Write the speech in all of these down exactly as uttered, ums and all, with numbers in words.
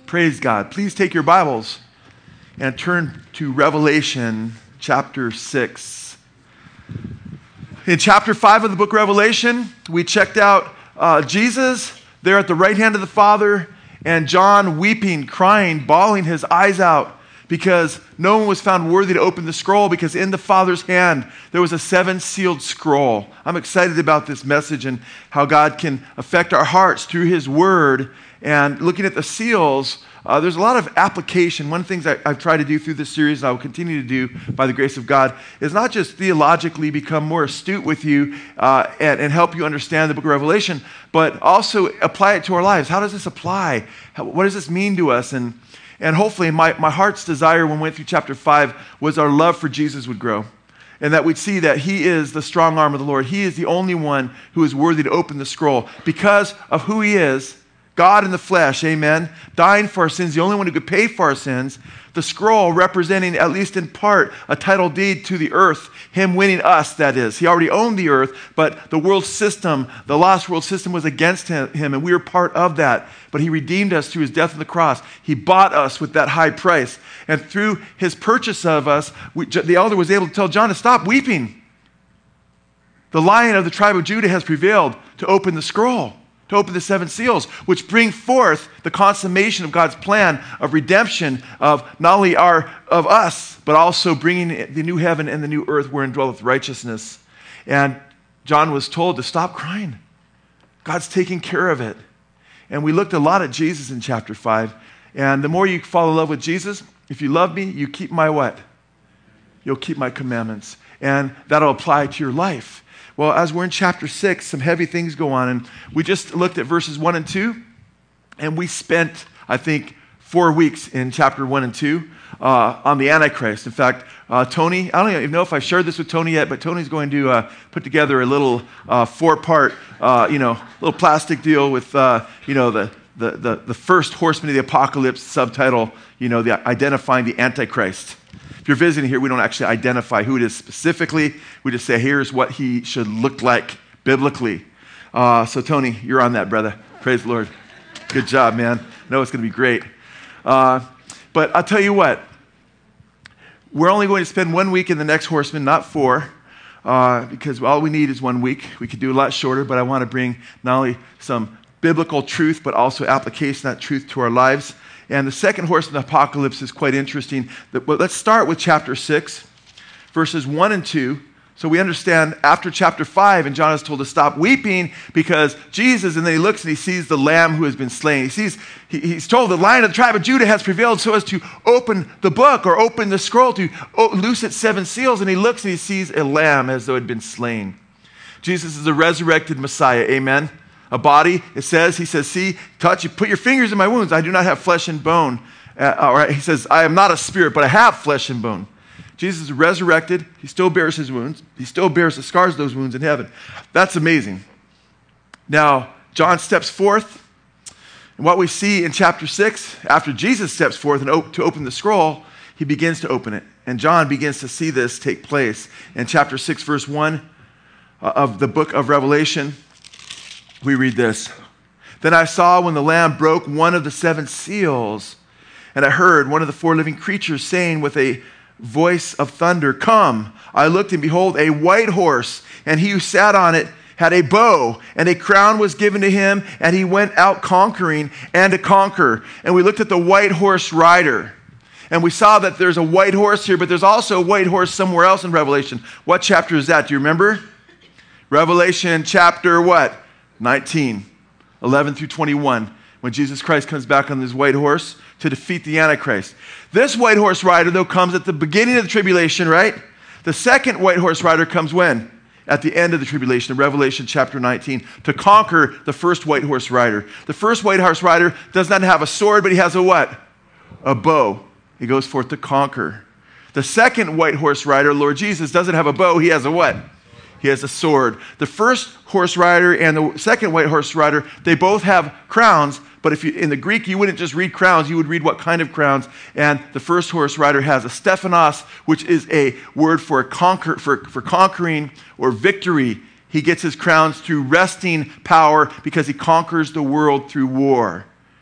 Praise God. Please take your Bibles and turn to Revelation chapter six. In chapter five of the book of Revelation, we checked out uh, Jesus there at the right hand of the Father, and John weeping, crying, bawling his eyes out because no one was found worthy to open the scroll, because in the Father's hand there was a seven-sealed scroll. I'm excited about this message and how God can affect our hearts through His Word. And looking at the seals, uh, there's a lot of application. One of the things I, I've tried to do through this series, and I will continue to do by the grace of God, is not just theologically become more astute with you uh, and, and help you understand the book of Revelation, but also apply it to our lives. How does this apply? How, what does this mean to us? And And hopefully my, my heart's desire when we went through chapter five was our love for Jesus would grow, and that we'd see that He is the strong arm of the Lord. He is the only one who is worthy to open the scroll because of who He is, God in the flesh, amen, dying for our sins, the only one who could pay for our sins. The scroll representing, at least in part, a title deed to the earth, Him winning us, that is. He already owned the earth, but the world system, the lost world system was against him, him, and we were part of that. But He redeemed us through His death on the cross. He bought us with that high price. And through His purchase of us, we, the elder was able to tell John to stop weeping. The Lion of the tribe of Judah has prevailed to open the scroll, to open the seven seals, which bring forth the consummation of God's plan of redemption of not only our of us, but also bringing the new heaven and the new earth wherein dwelleth righteousness. And John was told to stop crying. God's taking care of it. And we looked a lot at Jesus in chapter five. And the more you fall in love with Jesus, if you love me, you keep my what? You'll keep my commandments. And that'll apply to your life. Well, as we're in chapter six, some heavy things go on. And we just looked at verses one and two. And we spent, I think, four weeks in chapter one and two uh, on the Antichrist. In fact, uh, Tony, I don't even know if I shared this with Tony yet, but Tony's going to uh, put together a little uh, four-part, uh, you know, little plastic deal with, uh, you know, the, the, the, the first horseman of the apocalypse, subtitle, you know, the identifying the Antichrist. If you're visiting here, we don't actually identify who it is specifically. We just say, here's what he should look like biblically. Uh, so, Tony, you're on that, brother. Praise the Lord. Good job, man. I know it's going to be great. Uh, but I'll tell you what. We're only going to spend one week in the next horseman, not four, uh, because all we need is one week. We could do a lot shorter, but I want to bring not only some biblical truth, but also application of that truth to our lives. And the second horseman of the apocalypse is quite interesting. But let's start with chapter six, verses one and two. So we understand after chapter five, and John is told to stop weeping because Jesus, and then he looks and he sees the Lamb who has been slain. He sees, he, he's told the Lion of the tribe of Judah has prevailed so as to open the book or open the scroll, to loose its seven seals. And he looks and he sees a lamb as though it had been slain. Jesus is a resurrected Messiah, amen? A body, it says, he says, see, touch, you put your fingers in my wounds. I do not have flesh and bone. Uh, all right, he says, I am not a spirit, but I have flesh and bone. Jesus is resurrected. He still bears his wounds. He still bears the scars of those wounds in heaven. That's amazing. Now, John steps forth. And what we see in chapter six, after Jesus steps forth and op- to open the scroll, he begins to open it. And John begins to see this take place. In chapter six, verse one uh, of the book of Revelation, we read this. Then I saw when the Lamb broke one of the seven seals, and I heard one of the four living creatures saying with a voice of thunder, come. I looked, and behold, a white horse, and he who sat on it had a bow, and a crown was given to him, and he went out conquering and to conquer. And we looked at the white horse rider, and we saw that there's a white horse here, but there's also a white horse somewhere else in Revelation. What chapter is that? Do you remember? Revelation chapter what? nineteen, eleven through twenty-one, when Jesus Christ comes back on this white horse to defeat the Antichrist. This white horse rider, though, comes at the beginning of the tribulation, right? The second white horse rider comes when? At the end of the tribulation, in Revelation chapter nineteen, to conquer the first white horse rider. The first white horse rider does not have a sword, but he has a what? A bow. He goes forth to conquer. The second white horse rider, Lord Jesus, doesn't have a bow. He has a what? He has a sword. The first horse rider and the second white horse rider, they both have crowns, but if you, in the Greek, you wouldn't just read crowns, you would read what kind of crowns. And the first horse rider has a Stephanos, which is a word for, a conquer, for, for conquering or victory. He gets his crowns through wresting power because he conquers the world through war.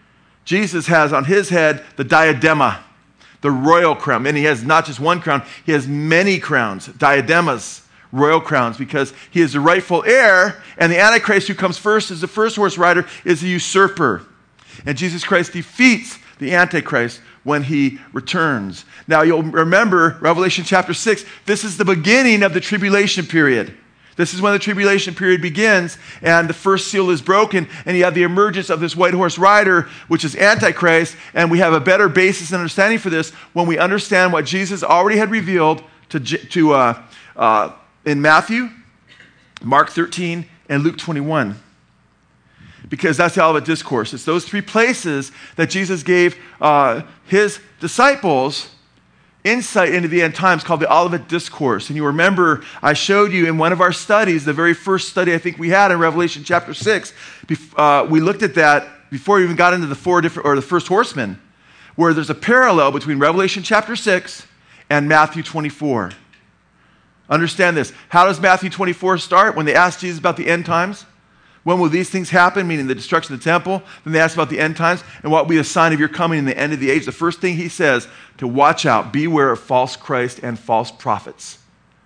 Jesus has on his head the diadema, the royal crown. And he has not just one crown, he has many crowns, diademas, royal crowns, because he is the rightful heir, and the Antichrist who comes first as the first horse rider is the usurper. And Jesus Christ defeats the Antichrist when he returns. Now you'll remember Revelation chapter six, this is the beginning of the tribulation period. This is when the tribulation period begins, and the first seal is broken, and you have the emergence of this white horse rider, which is Antichrist, and we have a better basis and understanding for this when we understand what Jesus already had revealed to, to uh, uh, in Matthew, Mark thirteen, and Luke twenty-one. Because that's the Olivet Discourse. It's those three places that Jesus gave uh, his disciples insight into the end times, called the Olivet Discourse. And you remember I showed you in one of our studies, the very first study I think we had in Revelation chapter six, uh, we looked at that before we even got into the four different, or the first horsemen, where there's a parallel between Revelation chapter six and Matthew twenty-four. Understand this. How does Matthew twenty-four start? When they ask Jesus about the end times, when will these things happen, meaning the destruction of the temple? Then they ask about the end times, and what will be a sign of your coming in the end of the age? The first thing he says, to watch out, beware of false Christ and false prophets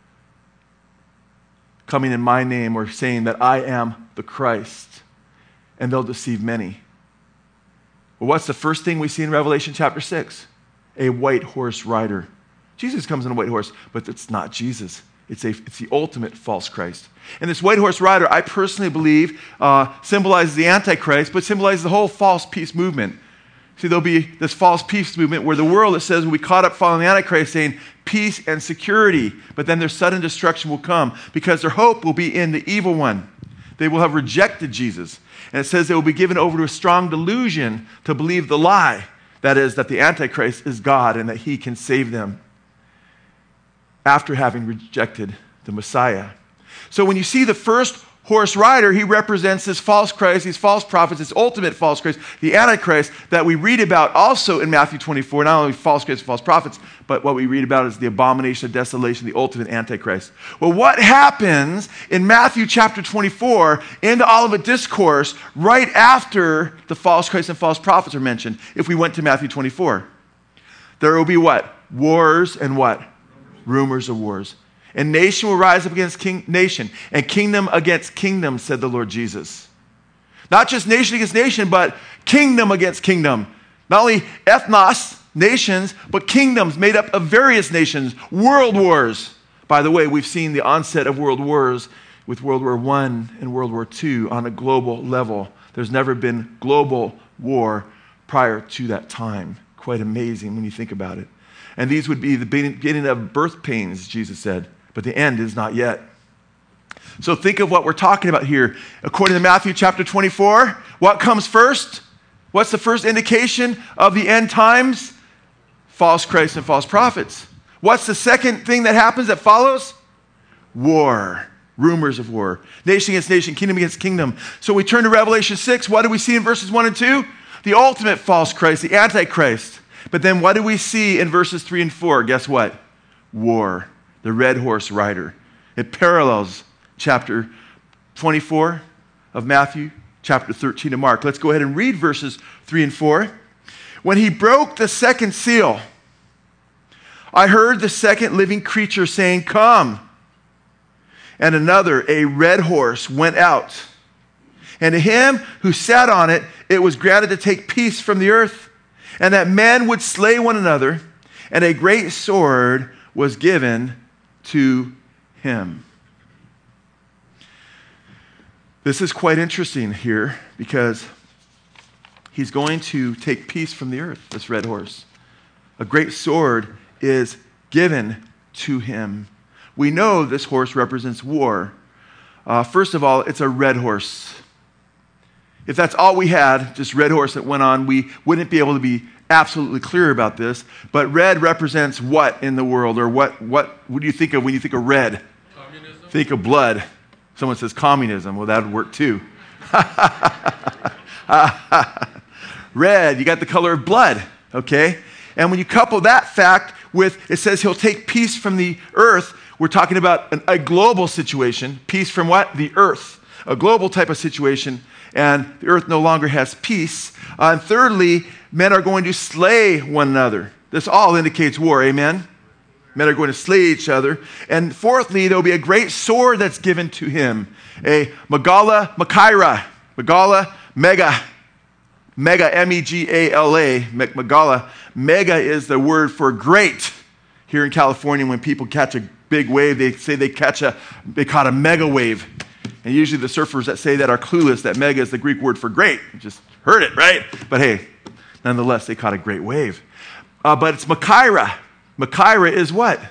coming in my name, or saying that I am the Christ, and they'll deceive many. Well, what's the first thing we see in Revelation chapter six? A white horse rider. Jesus comes on a white horse, but it's not Jesus. It's, a, it's the ultimate false Christ. And this white horse rider, I personally believe, uh, symbolizes the Antichrist, but symbolizes the whole false peace movement. See, there'll be this false peace movement where the world, it says, will be caught up following the Antichrist, saying peace and security, but then their sudden destruction will come because their hope will be in the evil one. They will have rejected Jesus. And it says they will be given over to a strong delusion to believe the lie, that is, that the Antichrist is God and that he can save them after having rejected the Messiah. So when you see the first horse rider, he represents this false Christ, these false prophets, this ultimate false Christ, the Antichrist, that we read about also in Matthew twenty-four, not only false Christ and false prophets, but what we read about is the abomination of desolation, the ultimate Antichrist. Well, what happens in Matthew chapter twenty-four in the Olivet Discourse right after the false Christ and false prophets are mentioned? If we went to Matthew twenty-four, there will be what? Wars and what? Rumors of wars. And nation will rise up against king, nation, and kingdom against kingdom, said the Lord Jesus. Not just nation against nation, but kingdom against kingdom. Not only ethnos, nations, but kingdoms made up of various nations. World wars. By the way, we've seen the onset of world wars with World War One and World War Two on a global level. There's never been global war prior to that time. Quite amazing when you think about it. And these would be the beginning of birth pains, Jesus said, but the end is not yet. So think of what we're talking about here. According to Matthew chapter twenty-four, what comes first? What's the first indication of the end times? False Christ and false prophets. What's the second thing that happens that follows? War. Rumors of war. Nation against nation, kingdom against kingdom. So we turn to Revelation six. What do we see in verses one and two? The ultimate false Christ, the Antichrist. But then what do we see in verses three and four? Guess what? War. The red horse rider. It parallels chapter twenty-four of Matthew, chapter thirteen of Mark. Let's go ahead and read verses three and four. When he broke the second seal, I heard the second living creature saying, "Come." And another, a red horse, went out. And to him who sat on it, it was granted to take peace from the earth, and that men would slay one another, and a great sword was given to him. This is quite interesting here because he's going to take peace from the earth, this red horse. A great sword is given to him. We know this horse represents war. Uh, first of all, it's a red horse. If that's all we had, just red horse that went on, we wouldn't be able to be absolutely clear about this. But red represents what in the world? Or what, what, what do you think of when you think of red? Communism. Think of blood. Someone says communism. Well, that would work too. Red, you got the color of blood, okay? And when you couple that fact with, it says he'll take peace from the earth, we're talking about an, a global situation. Peace from what? The earth. a global type of situation, and the earth no longer has peace. Uh, and thirdly, men are going to slay one another. This all indicates war, amen? Men are going to slay each other. And fourthly, there will be a great sword that's given to him, a Megala Machaira, Megala Mega, Mega, M E G A L A, Megala. Mega is the word for great. Here in California, when people catch a big wave, they say they catch a, they caught a mega wave. And usually the surfers that say that are clueless that mega is the Greek word for great. You just heard it, right? But hey, nonetheless, they caught a great wave. Uh, but it's Machaira. Machaira is what?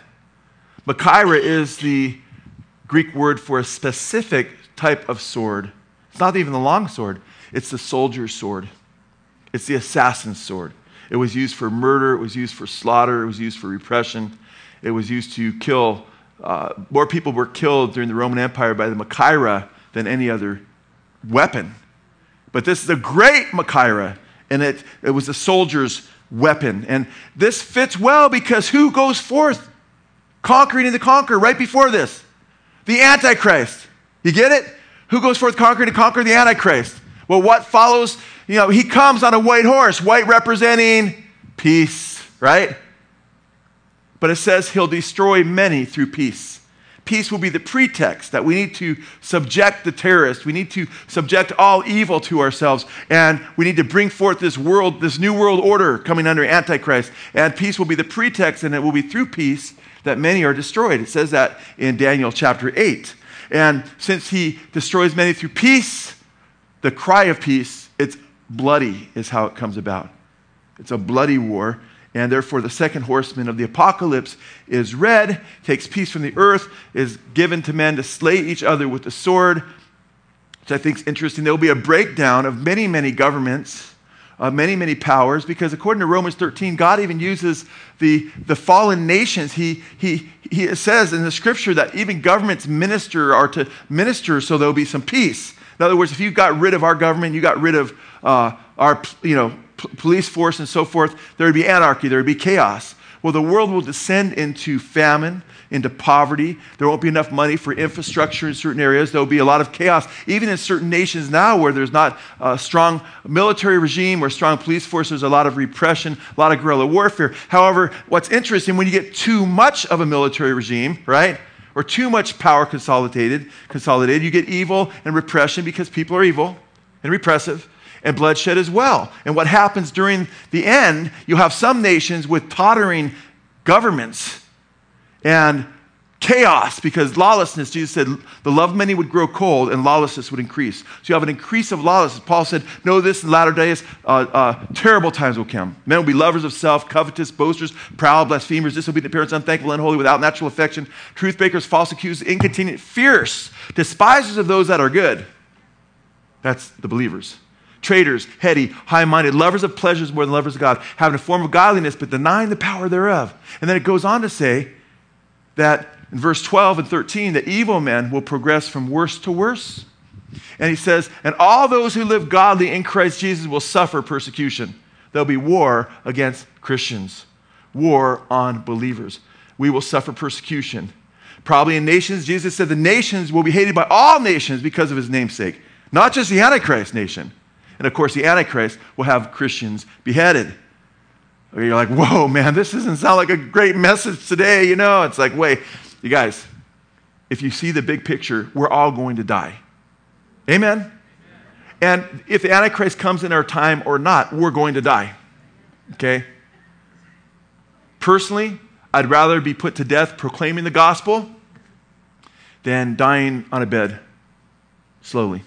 Machaira is the Greek word for a specific type of sword. It's not even the long sword. It's the soldier's sword. It's the assassin's sword. It was used for murder. It was used for slaughter. It was used for repression. It was used to kill. Uh, more people were killed during the Roman Empire by the Machaira than any other weapon. But this is a great Machaira, and it, it was a soldier's weapon. And this fits well because who goes forth conquering and to conquer right before this? The Antichrist. You get it? Who goes forth conquering to conquer? The Antichrist. Well, what follows? You know, he comes on a white horse, white representing peace, right? But it says he'll destroy many through peace. Peace will be the pretext that we need to subject the terrorists. We need to subject all evil to ourselves. And we need to bring forth this world, this new world order coming under Antichrist. And peace will be the pretext, and it will be through peace that many are destroyed. It says that in Daniel chapter eight. And since he destroys many through peace, the cry of peace, it's bloody is how it comes about. It's a bloody war. And therefore, the second horseman of the apocalypse is red, takes peace from the earth, is given to men to slay each other with the sword, which I think is interesting. There will be a breakdown of many, many governments, uh, many, many powers, because according to Romans thirteen, God even uses the, the fallen nations. He, he, he says in the scripture that even governments minister are to minister so there will be some peace. In other words, if you got rid of our government, you got rid of uh, our, you know, police force and so forth, there would be anarchy, there would be chaos. Well, the world will descend into famine, into poverty. There won't be enough money for infrastructure in certain areas. There will be a lot of chaos, even in certain nations now where there's not a strong military regime or strong police force. There's a lot of repression, a lot of guerrilla warfare. However, what's interesting, when you get too much of a military regime, right, or too much power consolidated, consolidated, you get evil and repression because people are evil and repressive. And bloodshed as well. And what happens during the end, you'll have some nations with tottering governments and chaos because lawlessness, Jesus said, the love of many would grow cold and lawlessness would increase. So you have an increase of lawlessness. Paul said, know this in latter days, uh, uh, terrible times will come. Men will be lovers of self, covetous, boasters, proud, blasphemers, disobedient parents, unthankful, unholy, without natural affection, truth breakers, false accusers, incontinent, fierce, despisers of those that are good. That's the believers. Traitors, heady, high-minded, lovers of pleasures more than lovers of God, having a form of godliness, but denying the power thereof. And then it goes on to say that in verse twelve and thirteen, that evil men will progress from worse to worse. And he says, and all those who live godly in Christ Jesus will suffer persecution. There'll be war against Christians, war on believers. We will suffer persecution. Probably in nations, Jesus said the nations will be hated by all nations because of his name's sake, not just the Antichrist nation. And of course, the Antichrist will have Christians beheaded. Or you're like, whoa, man, this doesn't sound like a great message today. You know, it's like, wait, you guys, if you see the big picture, we're all going to die. Amen? Amen. And if the Antichrist comes in our time or not, we're going to die. Okay? Personally, I'd rather be put to death proclaiming the gospel than dying on a bed slowly.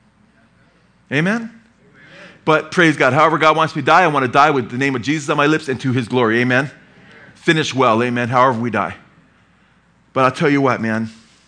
Amen? But praise God, however God wants me to die, I want to die with the name of Jesus on my lips and to his glory. Amen? Amen. Finish well. Amen. However we die. But I'll tell you what, man.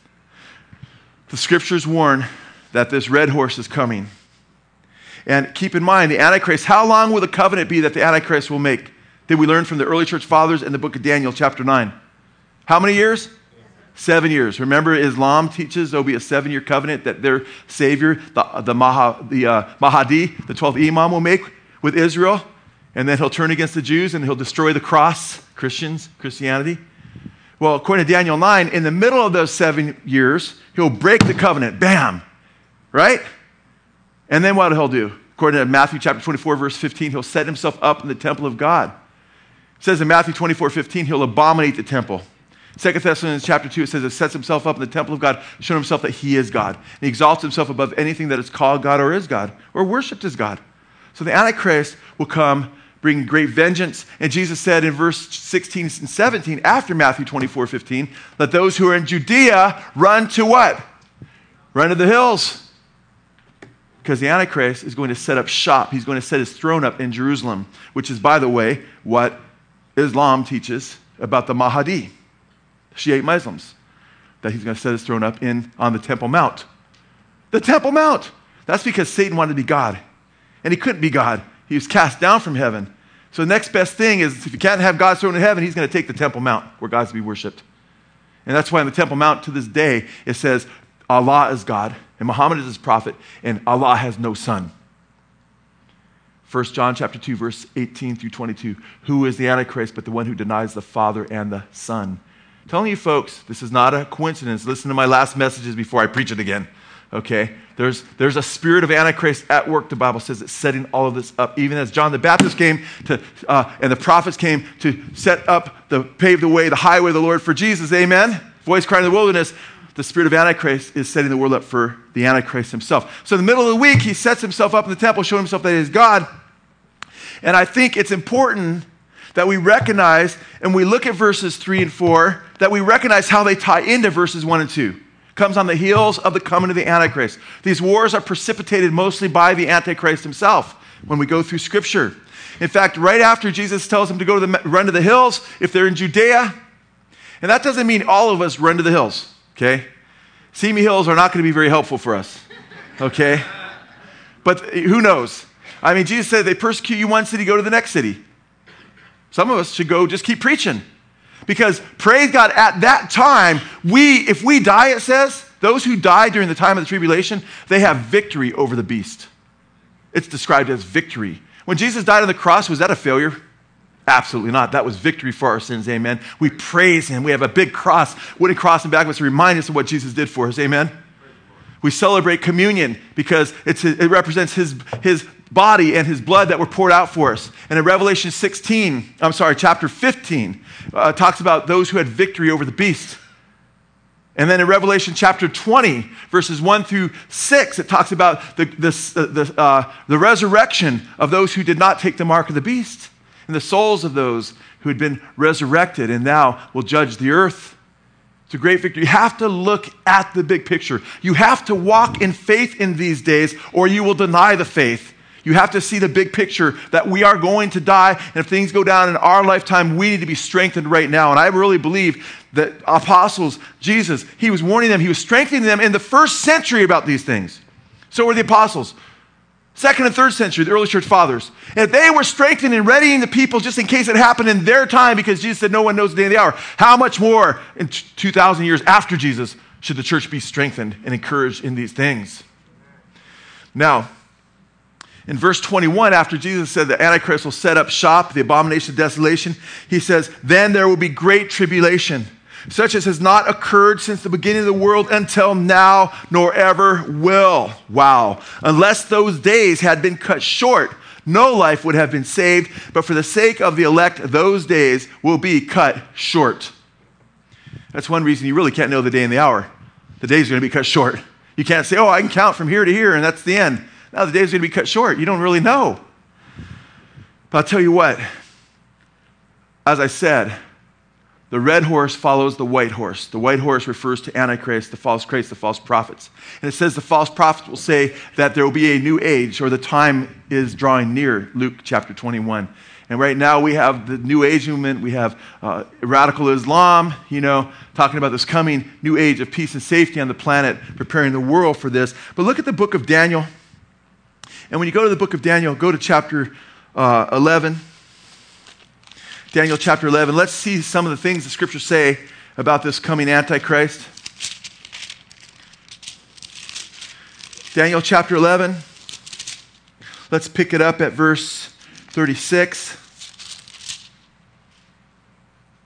The scriptures warn that this red horse is coming. And keep in mind, the Antichrist, how long will the covenant be that the Antichrist will make? Did we learn from the early church fathers in the book of Daniel, chapter nine? How many years? Seven years. Remember, Islam teaches there will be a seven-year covenant that their Savior, the, the, Maha, the uh, Mahdi, the twelfth Imam, will make with Israel. And then he'll turn against the Jews and he'll destroy the cross, Christians, Christianity. Well, according to Daniel nine, in the middle of those seven years, he'll break the covenant. Bam! right? And then what he'll do? According to Matthew chapter twenty-four, verse fifteen, he'll set himself up in the temple of God. It says in Matthew twenty-four, fifteen, he'll abominate the temple. Second Thessalonians chapter two, it says, it sets himself up in the temple of God, showing himself that he is God. And he exalts himself above anything that is called God or is God, or worshipped as God. So the Antichrist will come, bring great vengeance. And Jesus said in verse sixteen and seventeen, after Matthew twenty-four, fifteen, let those who are in Judea run to what? Run to the hills. Because the Antichrist is going to set up shop. He's going to set his throne up in Jerusalem, which is, by the way, what Islam teaches about the Mahdi, Shiite Muslims, that he's going to set his throne up in on the Temple Mount. The Temple Mount. That's because Satan wanted to be God. And he couldn't be God. He was cast down from heaven. So the next best thing is, if you can't have God's throne in heaven, he's going to take the Temple Mount where God's to be worshipped. And that's why on the Temple Mount to this day, it says, Allah is God, and Muhammad is his prophet, and Allah has no son. First John chapter two, verse eighteen through twenty-two. Who is the Antichrist but the one who denies the Father and the Son? I'm telling you folks, this is not a coincidence. Listen to my last messages before I preach it again. Okay? There's, there's a spirit of Antichrist at work, the Bible says, it's setting all of this up. Even as John the Baptist came to, uh, and the prophets came to set up, the pave the way, the highway of the Lord for Jesus. Amen? Voice crying in the wilderness. The spirit of Antichrist is setting the world up for the Antichrist himself. So in the middle of the week, he sets himself up in the temple, showing himself that he is God. And I think it's important that we recognize, and we look at verses three and four, that we recognize how they tie into verses one and two. It comes on the heels of the coming of the Antichrist. These wars are precipitated mostly by the Antichrist himself when we go through Scripture. In fact, right after Jesus tells them to go to the, run to the hills, if they're in Judea, and that doesn't mean all of us run to the hills. Okay? Simi Hills are not going to be very helpful for us. Okay? But who knows? I mean, Jesus said they persecute you one city, go to the next city. Some of us should go just keep preaching. Because praise God, at that time, we, if we die, it says, those who die during the time of the tribulation, they have victory over the beast. It's described as victory. When Jesus died on the cross, was that a failure? Absolutely not. That was victory for our sins, amen. We praise him. We have a big cross, wooden cross in back of us to remind us of what Jesus did for us, amen. We celebrate communion because it's, it represents his, his body and his blood that were poured out for us. And in Revelation sixteen, I'm sorry, chapter fifteen, uh, talks about those who had victory over the beast. And then in Revelation chapter twenty, verses one through six, it talks about the, the, the, uh, the resurrection of those who did not take the mark of the beast, and the souls of those who had been resurrected and now will judge the earth. It's a great victory. You have to look at the big picture. You have to walk in faith in these days, or you will deny the faith. You have to see the big picture that we are going to die, and if things go down in our lifetime, we need to be strengthened right now. And I really believe that apostles, Jesus, he was warning them, he was strengthening them in the first century about these things. So were the apostles. Second and third century, the early church fathers. And if they were strengthening and readying the people just in case it happened in their time, because Jesus said no one knows the day and the hour, how much more in two thousand years after Jesus should the church be strengthened and encouraged in these things? Now, in verse twenty-one, after Jesus said the Antichrist will set up shop, the abomination of desolation, he says, then there will be great tribulation, such as has not occurred since the beginning of the world until now, nor ever will. Wow. Unless those days had been cut short, no life would have been saved, but for the sake of the elect, those days will be cut short. That's one reason you really can't know the day and the hour. The days are going to be cut short. You can't say, oh, I can count from here to here, and that's the end. Now the days are going to be cut short. You don't really know. But I'll tell you what, as I said, the red horse follows the white horse. The white horse refers to Antichrist, the false Christ, the false prophets. And it says the false prophets will say that there will be a new age, or the time is drawing near, Luke chapter twenty-one. And right now we have the New Age movement. We have uh, radical Islam, you know, talking about this coming new age of peace and safety on the planet, preparing the world for this. But look at the book of Daniel. And when you go to the book of Daniel, go to chapter uh, eleven. Daniel chapter eleven. Let's see some of the things the scriptures say about this coming Antichrist. Daniel chapter eleven. Let's pick it up at verse thirty-six.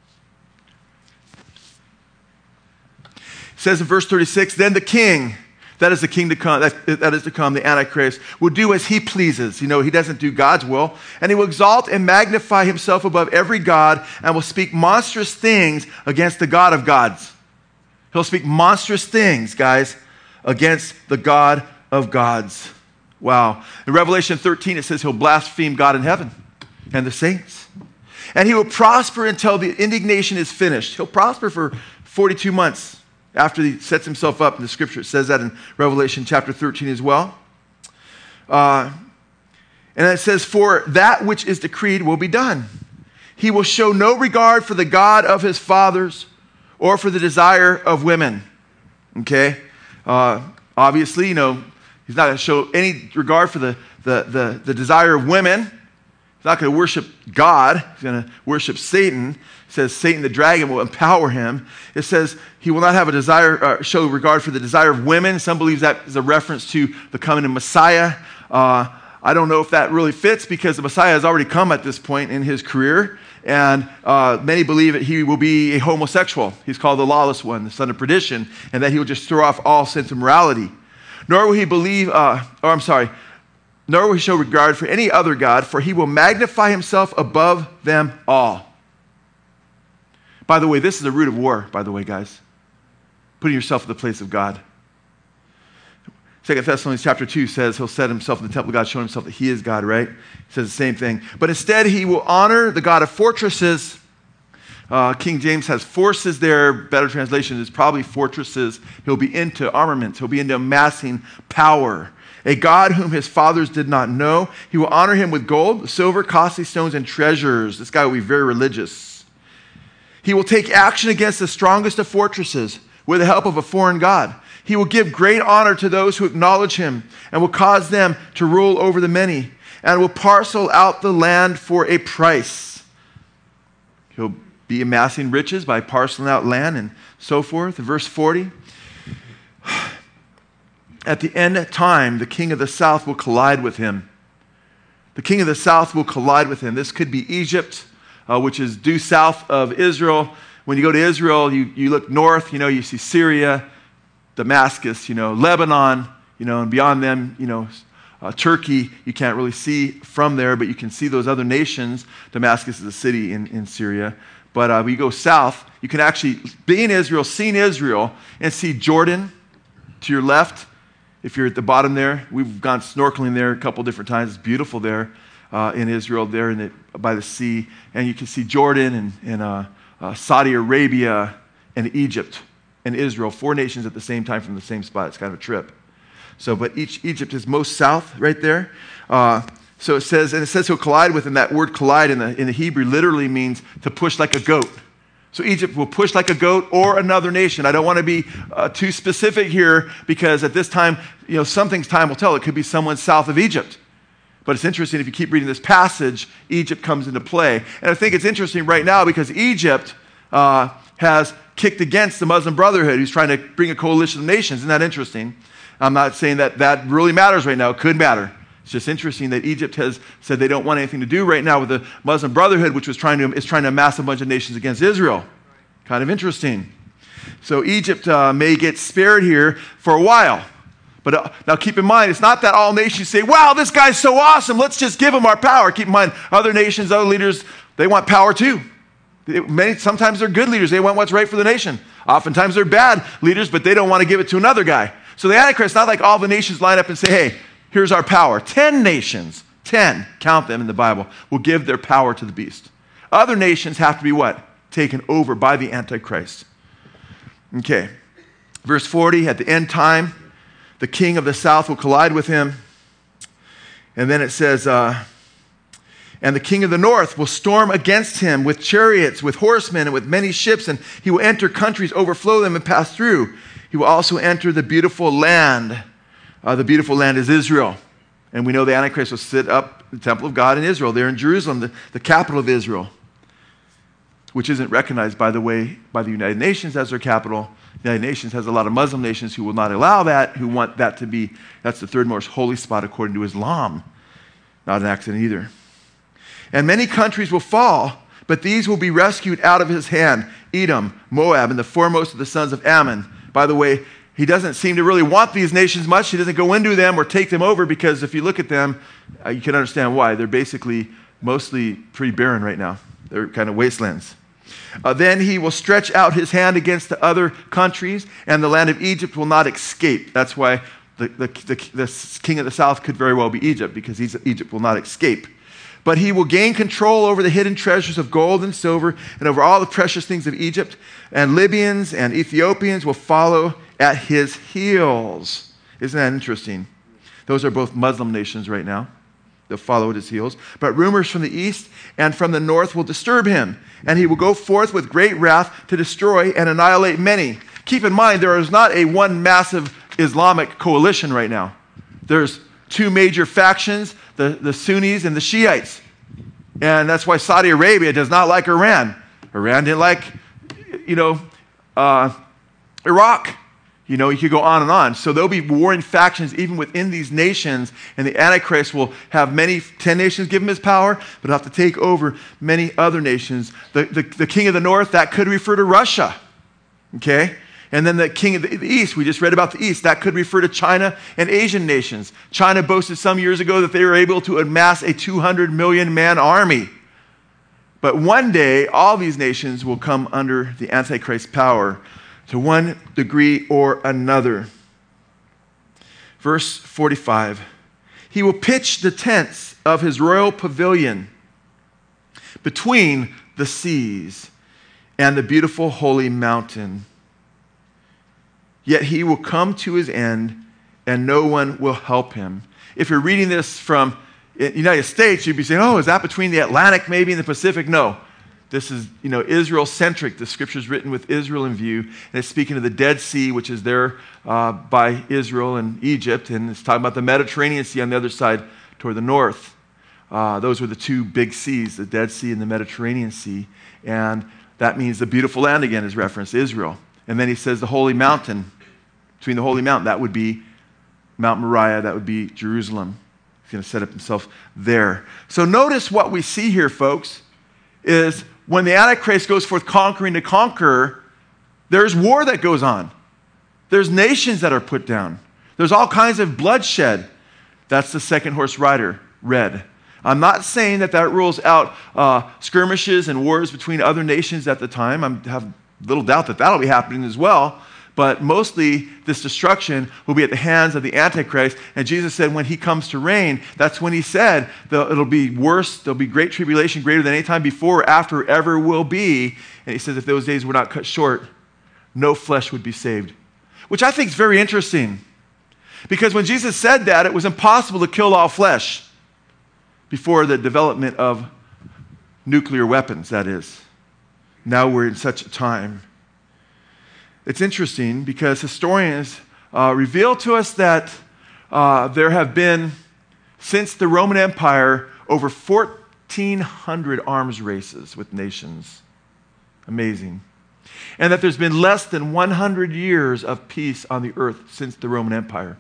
It says in verse thirty-six, then the king, That is the king to come, that, that is to come, the Antichrist, will do as he pleases. You know, he doesn't do God's will. And he will exalt and magnify himself above every god and will speak monstrous things against the God of gods. He'll speak monstrous things, guys, against the God of gods. Wow. In Revelation thirteen, it says he'll blaspheme God in heaven and the saints. And he will prosper until the indignation is finished. He'll prosper for forty-two months. After he sets himself up in the scripture. It says that in Revelation chapter thirteen as well. Uh, and it says, for that which is decreed will be done. He will show no regard for the God of his fathers or for the desire of women. Okay? Uh, obviously, you know, he's not going to show any regard for the, the, the, the desire of women. He's not going to worship God. He's going to worship Satan. It says Satan the dragon will empower him. It says he will not have a desire, uh, show regard for the desire of women. Some believe that is a reference to the coming of Messiah. Uh, I don't know if that really fits because the Messiah has already come at this point in his career. And uh, many believe that he will be a homosexual. He's called the lawless one, the son of perdition, and that he will just throw off all sense of morality. Nor will he believe, uh, or I'm sorry, nor will he show regard for any other God, for he will magnify himself above them all. By the way, this is the root of war, by the way, guys. Putting yourself in the place of God. Second Thessalonians chapter two says he'll set himself in the temple of God, showing himself that he is God, right? He says the same thing. But instead, he will honor the God of fortresses. Uh, King James has forces there. Better translation is probably fortresses. He'll be into armaments. He'll be into amassing power. A God whom his fathers did not know. He will honor him with gold, silver, costly stones, and treasures. This guy will be very religious. He will take action against the strongest of fortresses with the help of a foreign god. He will give great honor to those who acknowledge him and will cause them to rule over the many and will parcel out the land for a price. He'll be amassing riches by parceling out land and so forth. In verse forty, at the end of time, the king of the south will collide with him. The king of the south will collide with him. This could be Egypt, uh, which is due south of Israel. When you go to Israel, you, you look north, you know, you see Syria, Damascus, you know, Lebanon, you know, and beyond them, you know, uh, Turkey, you can't really see from there, but you can see those other nations. Damascus is a city in, in Syria. But uh, when you go south, you can actually be in Israel, see in Israel, and see Jordan to your left. If you're at the bottom there, we've gone snorkeling there a couple different times. It's beautiful there uh, in Israel, there in the, by the sea. And you can see Jordan and, and uh, uh, Saudi Arabia and Egypt and Israel, four nations at the same time from the same spot. It's kind of a trip. So, but each Egypt is most south right there. Uh, so it says, and it says he'll collide with, and that word collide in the, in the Hebrew literally means to push like a goat. So Egypt will push like a goat or another nation. I don't want to be uh, too specific here because at this time, you know, something's time will tell. It could be someone south of Egypt. But it's interesting, if you keep reading this passage, Egypt comes into play. And I think it's interesting right now because Egypt uh, has kicked against the Muslim Brotherhood, who's trying to bring a coalition of nations. Isn't that interesting? I'm not saying that that really matters right now. It could matter. It's just interesting that Egypt has said they don't want anything to do right now with the Muslim Brotherhood, which was trying to is trying to amass a bunch of nations against Israel. Kind of interesting. So Egypt uh, may get spared here for a while. But uh, now keep in mind, it's not that all nations say, wow, this guy's so awesome, let's just give him our power. Keep in mind, other nations, other leaders, they want power too. They, many, sometimes they're good leaders. They want what's right for the nation. Oftentimes they're bad leaders, but they don't want to give it to another guy. So the Antichrist, not like all the nations line up and say, hey, here's our power. Ten nations, ten, count them in the Bible, will give their power to the beast. Other nations have to be what? Taken over by the Antichrist. Okay. Verse forty, at the end time, the king of the south will collide with him. And then it says, uh, and the king of the north will storm against him with chariots, with horsemen, and with many ships, and he will enter countries, overflow them, and pass through. He will also enter the beautiful land. Uh, the beautiful land is Israel. And we know the Antichrist will sit up in the temple of God in Israel, there in Jerusalem, the, the capital of Israel, which isn't recognized, by the way, by the United Nations as their capital. The United Nations has a lot of Muslim nations who will not allow that, who want that to be, that's the third most holy spot according to Islam. Not an accident either. And many countries will fall, but these will be rescued out of his hand. Edom, Moab, and the foremost of the sons of Ammon. By the way, he doesn't seem to really want these nations much. He doesn't go into them or take them over because if you look at them, uh, you can understand why. They're basically mostly pretty barren right now. They're kind of wastelands. Uh, then he will stretch out his hand against the other countries, and the land of Egypt will not escape. That's why the, the, the, the king of the south could very well be Egypt, because he's, Egypt will not escape. But he will gain control over the hidden treasures of gold and silver and over all the precious things of Egypt, and Libyans and Ethiopians will follow at his heels. Isn't that interesting? Those are both Muslim nations right now. They'll follow at his heels. But rumors from the east and from the north will disturb him, and he will go forth with great wrath to destroy and annihilate many. Keep in mind, there is not a one massive Islamic coalition right now. There's two major factions, the, the Sunnis and the Shiites. And that's why Saudi Arabia does not like Iran. Iran didn't like, you know, uh, Iraq. You know, you could go on and on. So there'll be warring factions even within these nations, and the Antichrist will have many, ten nations give him his power, but he'll have to take over many other nations. The, the, the king of the north, that could refer to Russia, okay? And then the king of the, the east, we just read about the east, that could refer to China and Asian nations. China boasted some years ago that they were able to amass a two hundred million man army. But one day, all these nations will come under the Antichrist's power, to one degree or another. Verse forty-five, he will pitch the tents of his royal pavilion between the seas and the beautiful holy mountain. Yet he will come to his end, and no one will help him. If you're reading this from the United States, you'd be saying, oh, is that between the Atlantic maybe and the Pacific? No. This is, you know, Israel-centric. The scripture's written with Israel in view, and it's speaking of the Dead Sea, which is there uh, by Israel and Egypt, and it's talking about the Mediterranean Sea on the other side toward the north. Uh, those were the two big seas, the Dead Sea and the Mediterranean Sea, and that means the beautiful land again is referenced, Israel. And then he says the holy mountain, between the holy mountain, that would be Mount Moriah, that would be Jerusalem. He's going to set up himself there. So notice what we see here, folks, is when the Antichrist goes forth conquering to conquer, there's war that goes on. There's nations that are put down. There's all kinds of bloodshed. That's the second horse rider, red. I'm not saying that that rules out uh, skirmishes and wars between other nations at the time. I have little doubt that that'll be happening as well. But mostly this destruction will be at the hands of the Antichrist. And Jesus said when he comes to reign, that's when he said it'll be worse, there'll be great tribulation, greater than any time before or after ever will be. And he says if those days were not cut short, no flesh would be saved. Which I think is very interesting. Because when Jesus said that, it was impossible to kill all flesh before the development of nuclear weapons, that is. Now we're in such a time. It's interesting because historians uh, reveal to us that uh, there have been, since the Roman Empire, over fourteen hundred arms races with nations. Amazing. And that there's been less than one hundred years of peace on the earth since the Roman Empire.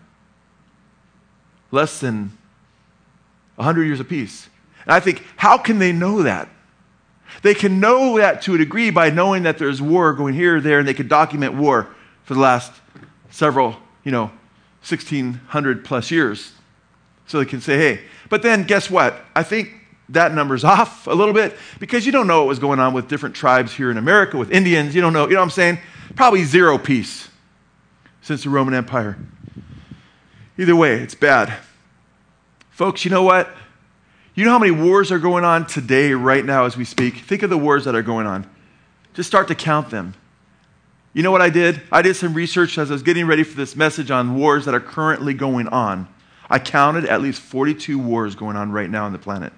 Less than one hundred years of peace. And I think, how can they know that? They can know that to a degree by knowing that there's war going here or there, and they can document war for the last several, you know, sixteen hundred plus years. So they can say, hey, but then guess what? I think that number's off a little bit because you don't know what was going on with different tribes here in America, with Indians. You don't know, you know what I'm saying? Probably zero peace since the Roman Empire. Either way, it's bad. Folks, you know what? You know how many wars are going on today, right now, as we speak? Think of the wars that are going on. Just start to count them. You know what I did? I did some research as I was getting ready for this message on wars that are currently going on. I counted at least forty-two wars going on right now on the planet.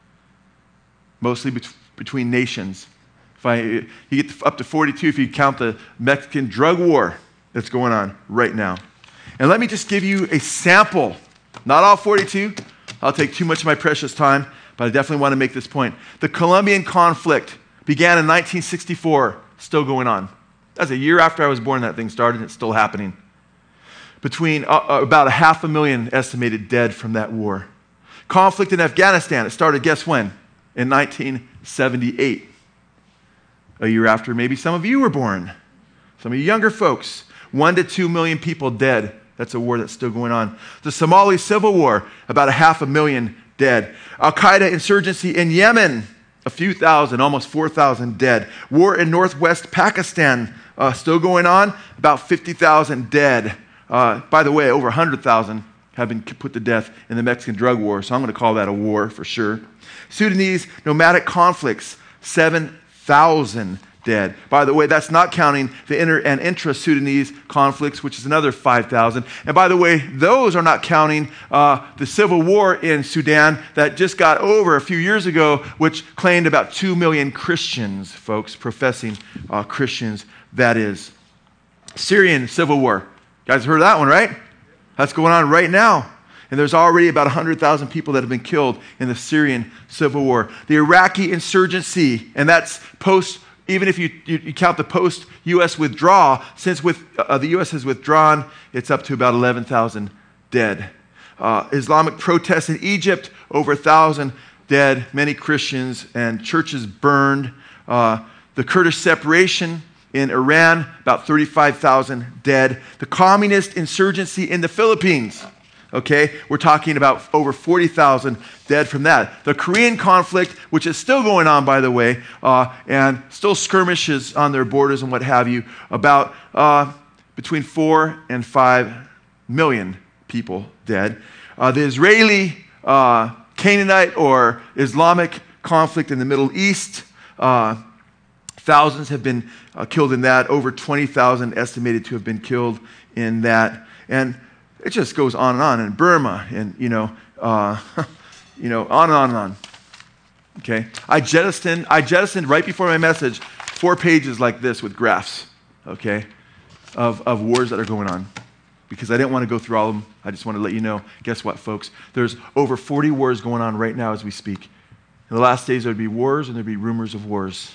Mostly bet- between nations. If I, you get up to forty-two if you count the Mexican drug war that's going on right now. And let me just give you a sample. Not all forty-two. I'll take too much of my precious time, but I definitely want to make this point. The Colombian conflict began in nineteen sixty-four, still going on. That's a year after I was born that thing started, and it's still happening. Between uh, uh, about a half a million estimated dead from that war. Conflict in Afghanistan, it started, guess when? In nineteen seventy-eight. A year after maybe some of you were born. Some of you younger folks. One to two million people dead. That's a war that's still going on. The Somali Civil War, about a half a million dead. Al-Qaeda insurgency in Yemen, a few thousand, almost four thousand dead. War in northwest Pakistan, uh, still going on, about fifty thousand dead. Uh, by the way, over one hundred thousand have been put to death in the Mexican drug war, so I'm going to call that a war for sure. Sudanese nomadic conflicts, seven thousand dead. By the way, that's not counting the inter and intra-Sudanese conflicts, which is another five thousand. And by the way, those are not counting uh, the civil war in Sudan that just got over a few years ago, which claimed about two million Christians, folks, professing uh, Christians, that is. Syrian civil war. You guys heard of that one, right? That's going on right now. And there's already about one hundred thousand people that have been killed in the Syrian civil war. The Iraqi insurgency, and that's post, even if you, you, you count the post-U S withdrawal, since with, uh, the U S has withdrawn, it's up to about eleven thousand dead. Uh, Islamic protests in Egypt, over one thousand dead, many Christians and churches burned. Uh, the Kurdish separation in Iran, about thirty-five thousand dead. The communist insurgency in the Philippines, okay, we're talking about over forty thousand dead from that. The Korean conflict, which is still going on, by the way, uh, and still skirmishes on their borders and what have you, about uh, between four and five million people dead. Uh, the Israeli uh, Canaanite or Islamic conflict in the Middle East, uh, thousands have been uh, killed in that, over twenty thousand estimated to have been killed in that. And it just goes on and on. In Burma, and, you know, uh, you know, on and on and on. Okay? I jettisoned, I jettisoned right before my message four pages like this with graphs, okay, of, of wars that are going on. Because I didn't want to go through all of them. I just want to let you know, guess what, folks? There's over forty wars going on right now as we speak. In the last days, there'd be wars and there'd be rumors of wars.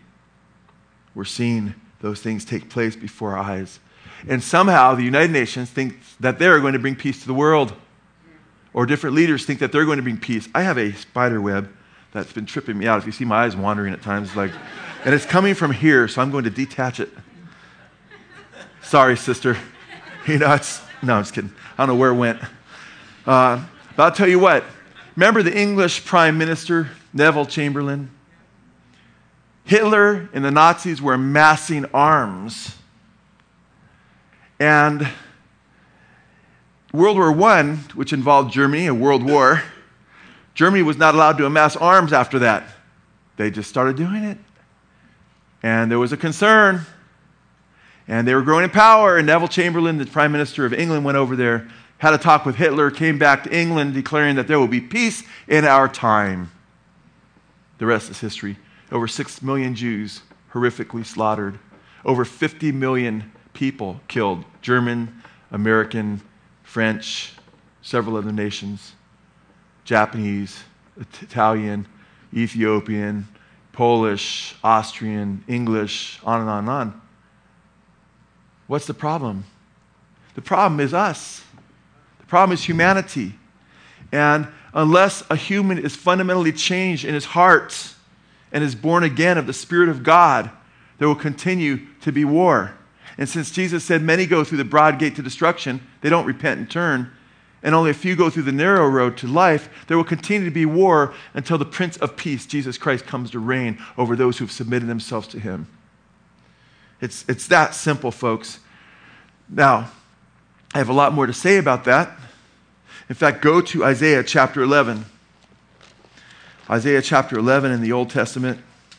We're seeing those things take place before our eyes. And somehow the United Nations think that they're going to bring peace to the world. Or different leaders think that they're going to bring peace. I have a spider web that's been tripping me out. If you see my eyes wandering at times, like, and it's coming from here, so I'm going to detach it. Sorry, sister. You know, it's, no, I'm just kidding. I don't know where it went. Uh, but I'll tell you what. Remember the English Prime Minister, Neville Chamberlain? Hitler and the Nazis were amassing arms. And World War One, which involved Germany, a world war, Germany was not allowed to amass arms after that. They just started doing it. And there was a concern. And they were growing in power. And Neville Chamberlain, the Prime Minister of England, went over there, had a talk with Hitler, came back to England declaring that there will be peace in our time. The rest is history. Over six million Jews horrifically slaughtered. Over fifty million people killed. German, American, French, several other nations. Japanese, Italian, Ethiopian, Polish, Austrian, English, on and on and on. What's the problem? The problem is us. The problem is humanity. And unless a human is fundamentally changed in his heart and is born again of the Spirit of God, there will continue to be war. And since Jesus said many go through the broad gate to destruction, they don't repent and turn, and only a few go through the narrow road to life, there will continue to be war until the Prince of Peace, Jesus Christ, comes to reign over those who have submitted themselves to him. It's, it's that simple, folks. Now, I have a lot more to say about that. In fact, go to Isaiah chapter eleven. Isaiah chapter eleven in the Old Testament.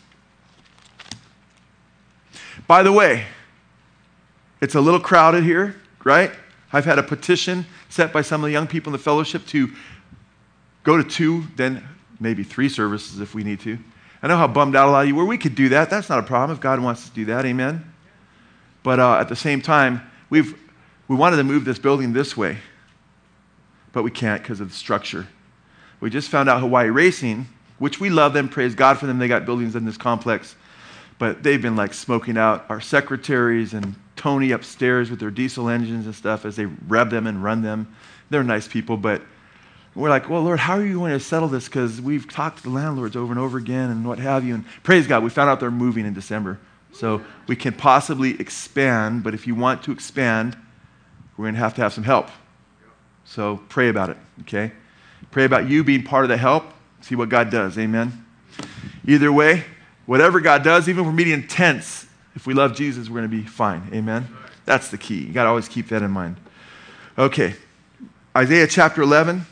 By the way, it's a little crowded here, right? I've had a petition set by some of the young people in the fellowship to go to two, then maybe three services if we need to. I know how bummed out a lot of you were. We could do that. That's not a problem if God wants us to do that. Amen? But uh, at the same time, we've we wanted to move this building this way, but we can't because of the structure. We just found out Hawaii Racing, which we love them, praise God for them. They got buildings in this complex, but they've been like smoking out our secretaries and Tony upstairs with their diesel engines and stuff as they rev them and run them. They're nice people, but we're like, well, Lord, how are you going to settle this? Because we've talked to the landlords over and over again and what have you. And praise God, we found out they're moving in December. So we can possibly expand, but if you want to expand, we're going to have to have some help. So pray about it, okay? Pray about you being part of the help. See what God does, amen? Either way, whatever God does, even if we're meeting in tents, if we love Jesus, we're going to be fine, amen? That's the key. You got to always keep that in mind. Okay, Isaiah chapter eleven.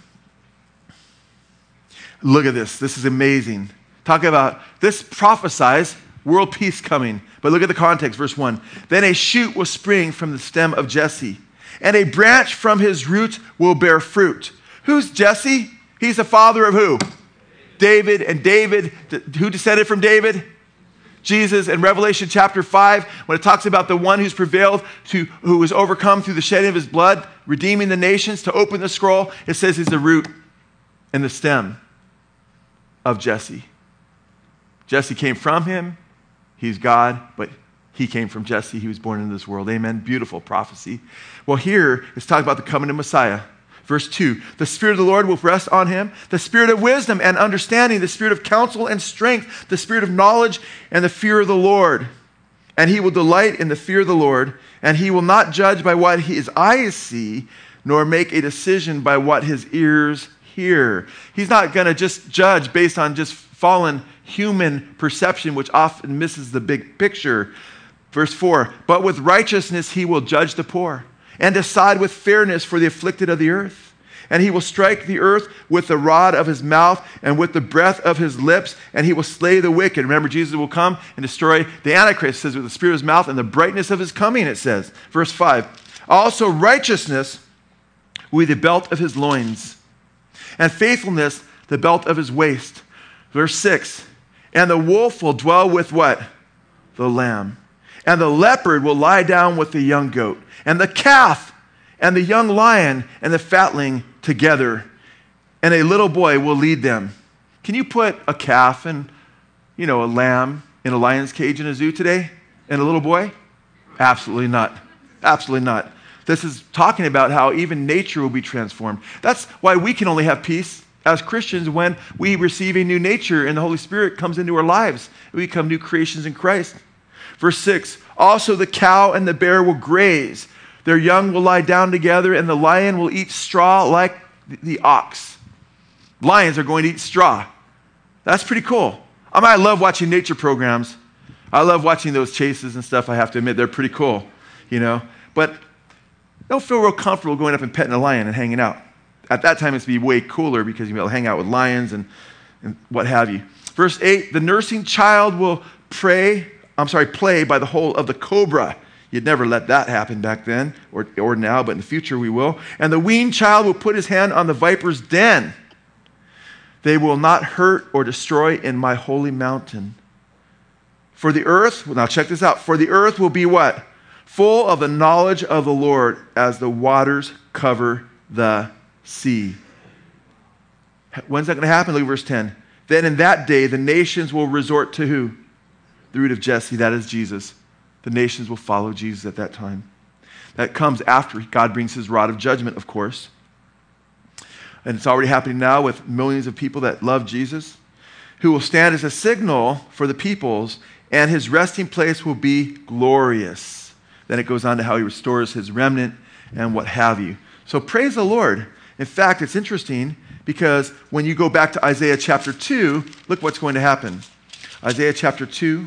Look at this. This is amazing. Talk about, this prophesies world peace coming. But look at the context, verse one. Then a shoot will spring from the stem of Jesse, and a branch from his roots will bear fruit. Who's Jesse? He's the father of who? David. And David, who descended from David? Jesus. In Revelation chapter five, when it talks about the one who's prevailed, to, who was overcome through the shedding of his blood, redeeming the nations, to open the scroll, it says he's the root and the stem of Jesse. Jesse came from him. He's God, but he came from Jesse. He was born into this world. Amen. Beautiful prophecy. Well, here it's talking about the coming of Messiah. Verse two, the Spirit of the Lord will rest on him, the Spirit of wisdom and understanding, the Spirit of counsel and strength, the Spirit of knowledge and the fear of the Lord. And he will delight in the fear of the Lord, and he will not judge by what his eyes see, nor make a decision by what his ears hear. He's not going to just judge based on just fallen human perception, which often misses the big picture. Verse four, but with righteousness he will judge the poor, and decide with fairness for the afflicted of the earth. And he will strike the earth with the rod of his mouth and with the breath of his lips, and he will slay the wicked. Remember, Jesus will come and destroy the Antichrist, it says, with the spirit of his mouth and the brightness of his coming, it says. Verse five, also righteousness will be the belt of his loins, and faithfulness the belt of his waist. Verse six, and the wolf will dwell with what? The lamb. And the leopard will lie down with the young goat, and the calf, and the young lion, and the fatling together. And a little boy will lead them. Can you put a calf and, you know, a lamb in a lion's cage in a zoo today? And a little boy? Absolutely not. Absolutely not. This is talking about how even nature will be transformed. That's why we can only have peace as Christians when we receive a new nature and the Holy Spirit comes into our lives. We become new creations in Christ. Verse six, also the cow and the bear will graze. Their young will lie down together, and the lion will eat straw like the ox. Lions are going to eat straw. That's pretty cool. I mean, I love watching nature programs. I love watching those chases and stuff, I have to admit. They're pretty cool, you know. But I don't feel real comfortable going up and petting a lion and hanging out. At that time, it's be way cooler because you'll be able to hang out with lions and, and what have you. Verse eight, the nursing child will pray, I'm sorry, play by the hole of the cobra. You'd never let that happen back then or, or now, but in the future we will. And the weaned child will put his hand on the viper's den. They will not hurt or destroy in my holy mountain. For the earth, now check this out, for the earth will be what? Full of the knowledge of the Lord as the waters cover the sea. When's that going to happen? Look at verse ten. Then in that day the nations will resort to who? The root of Jesse, that is Jesus. The nations will follow Jesus at that time. That comes after God brings his rod of judgment, of course. And it's already happening now with millions of people that love Jesus, who will stand as a signal for the peoples, and his resting place will be glorious. Then it goes on to how he restores his remnant and what have you. So praise the Lord. In fact, it's interesting because when you go back to Isaiah chapter two, look what's going to happen. Isaiah chapter two.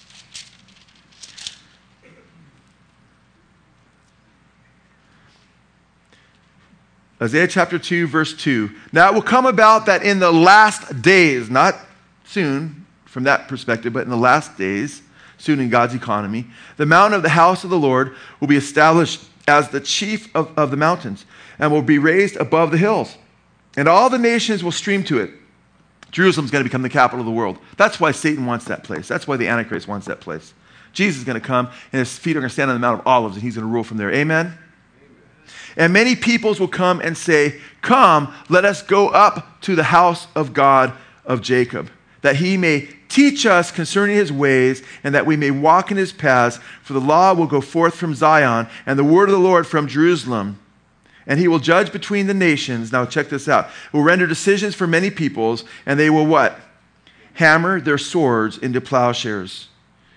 Isaiah chapter two, verse two. Now it will come about that in the last days, not soon from that perspective, but in the last days, soon in God's economy, the mountain of the house of the Lord will be established as the chief of, of the mountains and will be raised above the hills. And all the nations will stream to it. Jerusalem's going to become the capital of the world. That's why Satan wants that place. That's why the Antichrist wants that place. Jesus is going to come, and his feet are going to stand on the Mount of Olives, and he's going to rule from there. Amen? And many peoples will come and say, come, let us go up to the house of God of Jacob, that he may teach us concerning his ways, and that we may walk in his paths. For the law will go forth from Zion, and the word of the Lord from Jerusalem. And he will judge between the nations. Now check this out. Will render decisions for many peoples, and they will what? Hammer their swords into plowshares,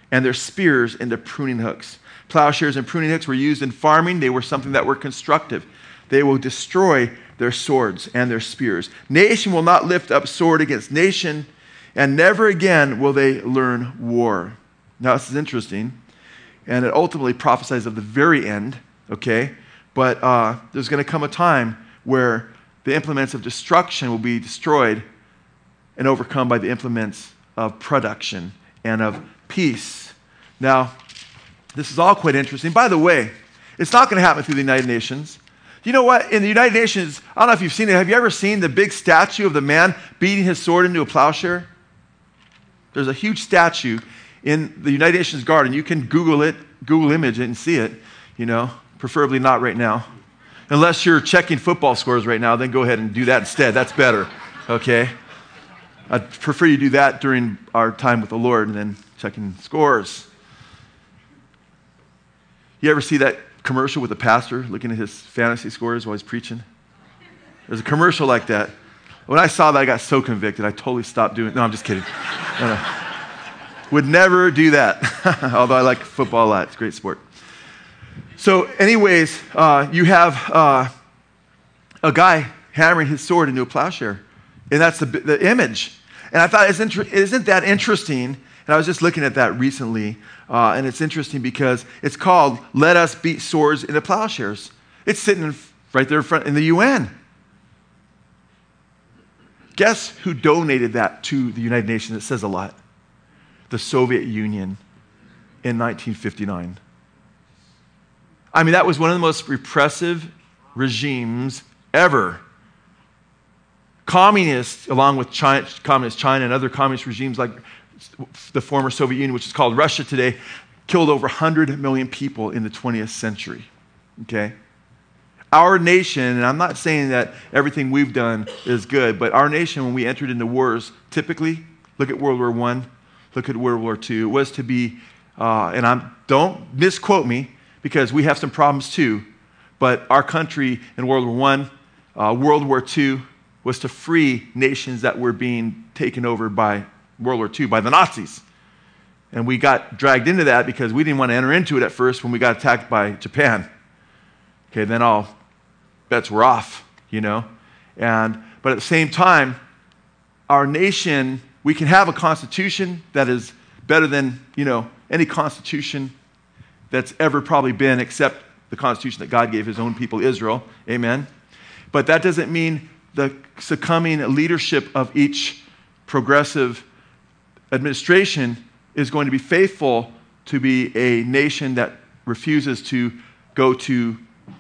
and their spears into pruning hooks. Plowshares and pruning hooks were used in farming. They were something that were constructive. They will destroy their swords and their spears. Nation will not lift up sword against nation, and never again will they learn war. Now, this is interesting, and it ultimately prophesies of the very end, okay? But uh, there's going to come a time where the implements of destruction will be destroyed and overcome by the implements of production and of peace. Now, this is all quite interesting. By the way, it's not going to happen through the United Nations. You know what? In the United Nations, I don't know if you've seen it. Have you ever seen the big statue of the man beating his sword into a plowshare? There's a huge statue in the United Nations garden. You can Google it, Google image it and see it, you know, preferably not right now. Unless you're checking football scores right now, then go ahead and do that instead. That's better, okay? I'd prefer you do that during our time with the Lord and then checking scores. You ever see that commercial with the pastor looking at his fantasy scores while he's preaching? There's a commercial like that. When I saw that, I got so convicted, I totally stopped doing it. No, I'm just kidding. No, no. Would never do that, although I like football a lot. It's a great sport. So anyways, uh, you have uh, a guy hammering his sword into a plowshare, and that's the, the image. And I thought, isn't, isn't that interesting? And I was just looking at that recently, uh, and it's interesting because it's called Let Us Beat Swords into Plowshares. It's sitting right there in front in the U N. Guess who donated that to the United Nations? It says a lot. The Soviet Union in nineteen fifty-nine. I mean, that was one of the most repressive regimes ever. Communists, along with China, Communist China and other communist regimes like the former Soviet Union, which is called Russia today, killed over one hundred million people in the twentieth century. Okay? Our nation, and I'm not saying that everything we've done is good, but our nation, when we entered into wars, typically, look at World War One, look at World War Two, it was to be, uh, and I'm don't misquote me, because we have some problems too, but our country in World War One, uh, World War Two, was to free nations that were being taken over by World War Two, by the Nazis. And we got dragged into that because we didn't want to enter into it at first when we got attacked by Japan. Okay, then all bets were off, you know. And but at the same time, our nation, we can have a constitution that is better than, you know, any constitution that's ever probably been, except the constitution that God gave his own people, Israel. Amen. But that doesn't mean the succumbing leadership of each progressive administration is going to be faithful to be a nation that refuses to go to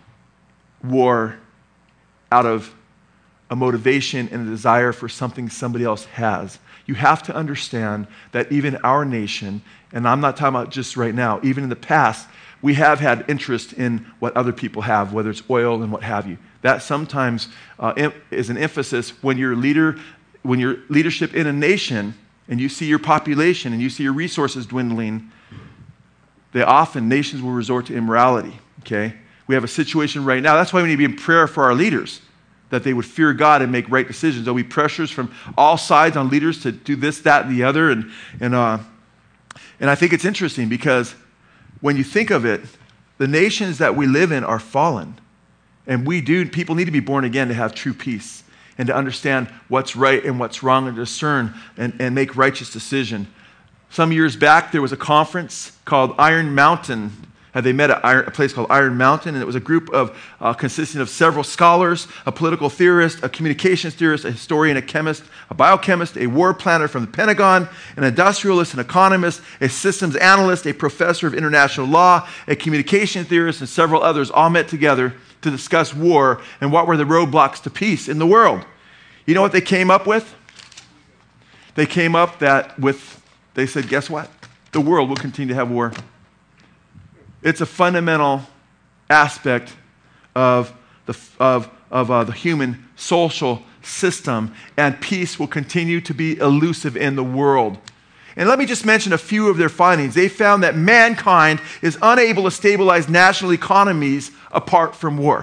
war out of a motivation and a desire for something somebody else has. You have to understand that even our nation, and I'm not talking about just right now, even in the past, we have had interest in what other people have, whether it's oil and what have you. That sometimes uh, is an emphasis when your leader, when your leadership in a nation, and you see your population and you see your resources dwindling, they often, nations will resort to immorality, okay? We have a situation right now. That's why we need to be in prayer for our leaders, that they would fear God and make right decisions. There'll be pressures from all sides on leaders to do this, that, and the other. And, and, uh, and I think it's interesting because when you think of it, the nations that we live in are fallen. And we do, people need to be born again to have true peace and to understand what's right and what's wrong and discern and, and make righteous decision. Some years back, there was a conference called Iron Mountain. Uh, they met at Iron, a place called Iron Mountain, and it was a group of uh, consisting of several scholars, a political theorist, a communications theorist, a historian, a chemist, a biochemist, a war planner from the Pentagon, an industrialist, an economist, a systems analyst, a professor of international law, a communication theorist, and several others all met together to discuss war and what were the roadblocks to peace in the world. You know what they came up with? They came up that with, they said, guess what? The world will continue to have war. It's a fundamental aspect of the, of, of uh, the human social system, and peace will continue to be elusive in the world. And let me just mention a few of their findings. They found that mankind is unable to stabilize national economies apart from war.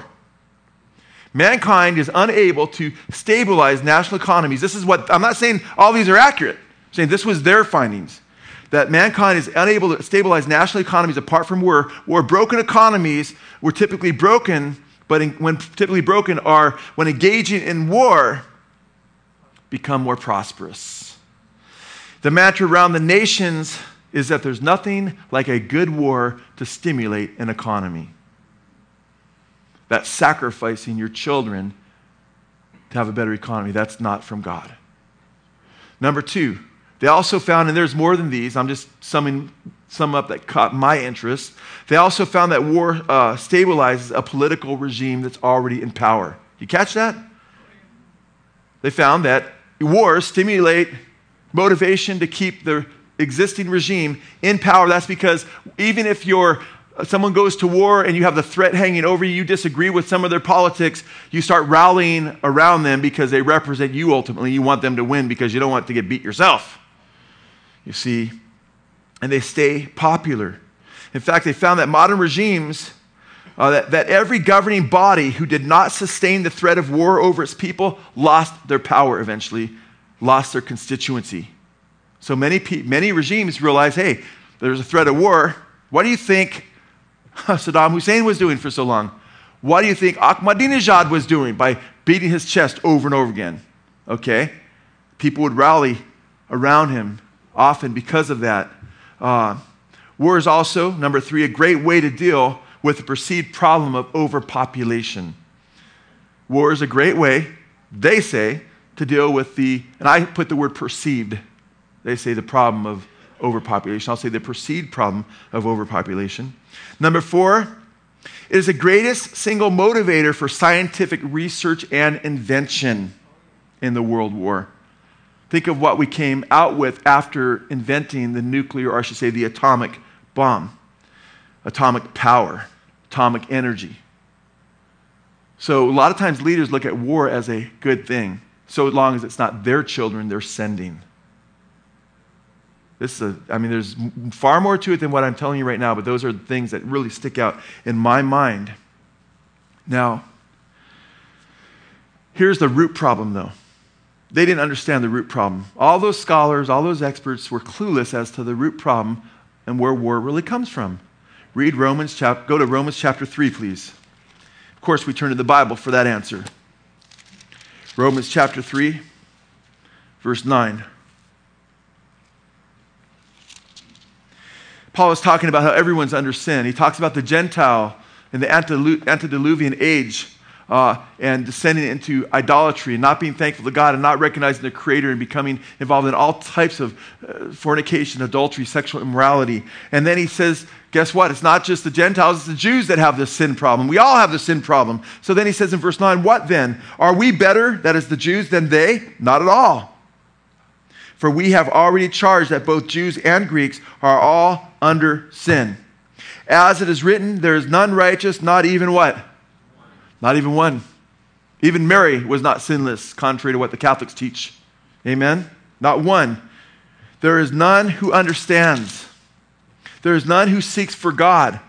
Mankind is unable to stabilize national economies. This is what, I'm not saying all these are accurate. I'm saying this was their findings. that mankind is unable to stabilize national economies apart from war, or broken economies were typically broken, but in, when typically broken are when engaging in war, become more prosperous. The mantra around the nations is that there's nothing like a good war to stimulate an economy. That's sacrificing your children to have a better economy. That's not from God. Number two, they also found, and there's more than these, I'm just summing some up that caught my interest. They also found that war uh, stabilizes a political regime that's already in power. You catch that? They found that wars stimulate motivation to keep the existing regime in power. That's because even if you're someone goes to war and you have the threat hanging over you, you disagree with some of their politics, you start rallying around them because they represent you ultimately. You want them to win because you don't want to get beat yourself. You see, and they stay popular. In fact, they found that modern regimes, uh, that, that every governing body who did not sustain the threat of war over its people lost their power eventually, lost their constituency. So many, many regimes realize, hey, there's a threat of war. What do you think Saddam Hussein was doing for so long? What do you think Ahmadinejad was doing by beating his chest over and over again? Okay? People would rally around him often because of that. Uh, war is also, number three, a great way to deal with the perceived problem of overpopulation. War is a great way, they say, to deal with the, and I put the word perceived. They say the problem of overpopulation. I'll say the perceived problem of overpopulation. Number four, it is the greatest single motivator for scientific research and invention in the World War. Think of what we came out with after inventing the nuclear, or I should say the atomic bomb, atomic power, atomic energy. So a lot of times leaders look at war as a good thing, so long as it's not their children they're sending. This is a, I mean, there's far more to it than what I'm telling you right now, but those are the things that really stick out in my mind. Now, here's the root problem, though. They didn't understand the root problem. All those scholars, all those experts were clueless as to the root problem and where war really comes from. Read Romans chapter, go to Romans chapter three, please. Of course, we turn to the Bible for that answer. Romans chapter three, verse nine. Paul is talking about how everyone's under sin. He talks about the Gentile in the antediluvian age uh, and descending into idolatry and not being thankful to God and not recognizing the Creator and becoming involved in all types of uh, fornication, adultery, sexual immorality. And then he says, guess what? It's not just the Gentiles, it's the Jews that have this sin problem. We all have the sin problem. So then he says in verse nine, what then? Are we better, that is the Jews, than they? Not at all. For we have already charged that both Jews and Greeks are all under sin. As it is written, there is none righteous, not even what? Not even one. Even Mary was not sinless, contrary to what the Catholics teach. Amen? Not one. There is none who understands. There is none who seeks for God.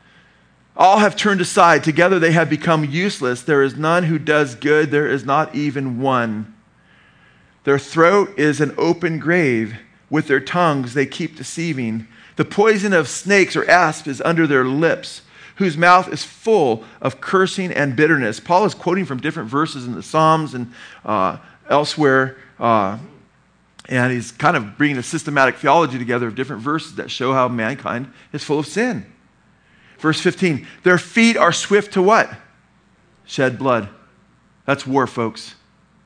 All have turned aside. Together they have become useless. There is none who does good. There is not even one. Their throat is an open grave. With their tongues they keep deceiving. The poison of snakes or asps is under their lips, whose mouth is full of cursing and bitterness. Paul is quoting from different verses in the Psalms and uh, elsewhere, uh, and he's kind of bringing a systematic theology together of different verses that show how mankind is full of sin. Verse fifteen, their feet are swift to what? Shed blood. That's war, folks.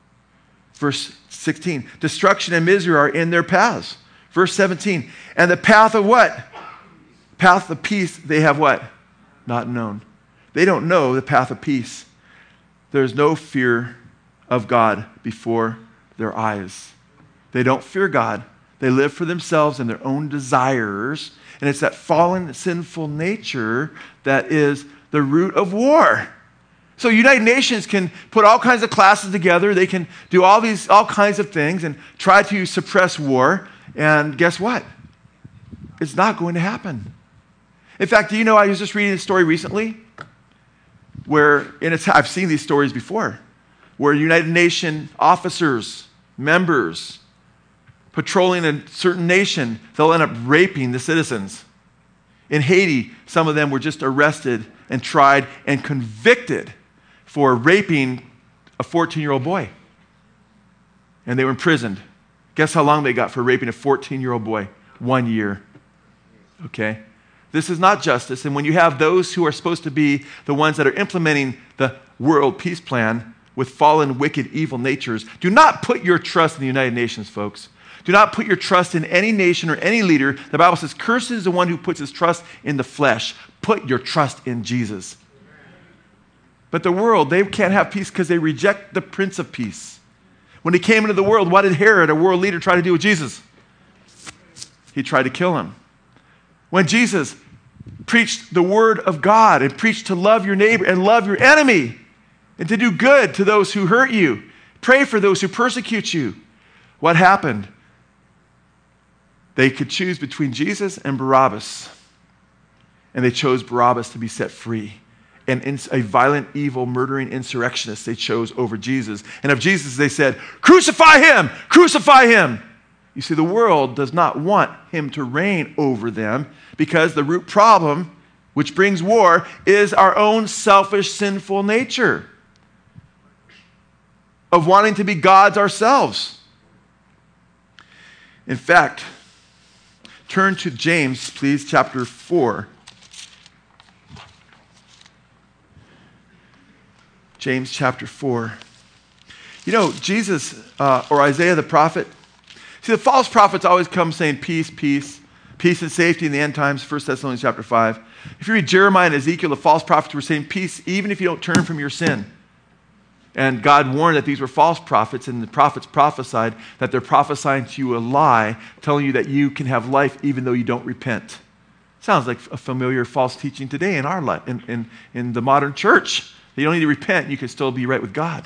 Verse sixteen, destruction and misery are in their paths. Verse seventeen, and the path of what? Path of peace they have what? Not known. They don't know the path of peace. There's no fear of God before their eyes. They don't fear God. They live for themselves and their own desires. And it's that fallen, sinful nature that is the root of war. So United Nations can put all kinds of classes together. They can do all these, all kinds of things and try to suppress war. And guess what? It's not going to happen. In fact, do you know, I was just reading a story recently where, and it's, I've seen these stories before, where United Nations officers, members, patrolling a certain nation, they'll end up raping the citizens. In Haiti, some of them were just arrested and tried and convicted for raping a fourteen-year-old boy. And they were imprisoned. Guess how long they got for raping a fourteen-year-old boy? One year. Okay? This is not justice. And when you have those who are supposed to be the ones that are implementing the world peace plan with fallen, wicked, evil natures, do not put your trust in the United Nations, folks. Do not put your trust in any nation or any leader. The Bible says, cursed is the one who puts his trust in the flesh. Put your trust in Jesus. But the world, they can't have peace because they reject the Prince of Peace. When he came into the world, what did Herod, a world leader, try to do with Jesus? He tried to kill him. When Jesus preached the word of God and preached to love your neighbor and love your enemy and to do good to those who hurt you, pray for those who persecute you, what happened? They could choose between Jesus and Barabbas, and they chose Barabbas to be set free. And a violent, evil, murdering insurrectionist they chose over Jesus. And of Jesus they said, crucify him, crucify him. You see, the world does not want him to reign over them because the root problem, which brings war, is our own selfish, sinful nature of wanting to be gods ourselves. In fact, turn to James, please, chapter four. James chapter four. You know, Jesus uh, or Isaiah the prophet, see, the false prophets always come saying peace, peace, peace and safety in the end times, First Thessalonians chapter five. If you read Jeremiah and Ezekiel, the false prophets were saying peace even if you don't turn from your sin. And God warned that these were false prophets, and the prophets prophesied that they're prophesying to you a lie, telling you that you can have life even though you don't repent. Sounds like a familiar false teaching today in our life, in, in, in the modern church. You don't need to repent, you can still be right with God.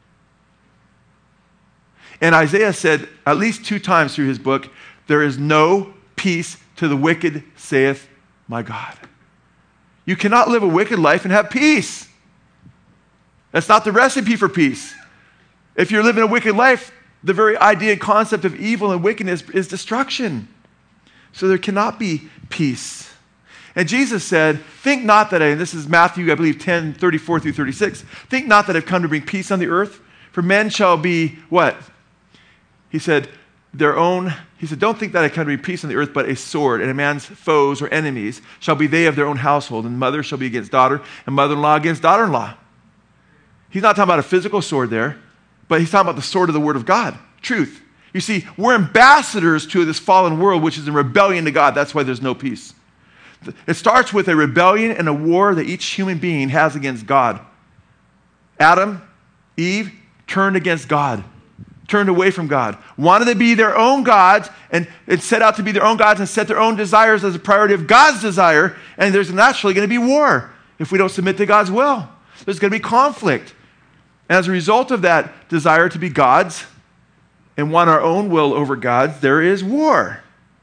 And Isaiah said at least two times through his book, there is no peace to the wicked, saith my God. You cannot live a wicked life and have peace. That's not the recipe for peace. If you're living a wicked life, the very idea and concept of evil and wickedness is destruction. So there cannot be peace. And Jesus said, think not that I, and this is Matthew, I believe, ten, thirty-four through thirty-six, think not that I've come to bring peace on the earth, for men shall be what? He said, their own, he said, don't think that I come to bring peace on the earth, but a sword, and a man's foes or enemies shall be they of their own household, and mother shall be against daughter, and mother-in-law against daughter-in-law. He's not talking about a physical sword there, but he's talking about the sword of the word of God, truth. You see, we're ambassadors to this fallen world, which is in rebellion to God. That's why there's no peace. It starts with a rebellion and a war that each human being has against God. Adam, Eve, turned against God, turned away from God, wanted to be their own gods, and, and set out to be their own gods and set their own desires as a priority of God's desire, and there's naturally going to be war if we don't submit to God's will. There's going to be conflict. And as a result of that desire to be gods and want our own will over God's, there is war.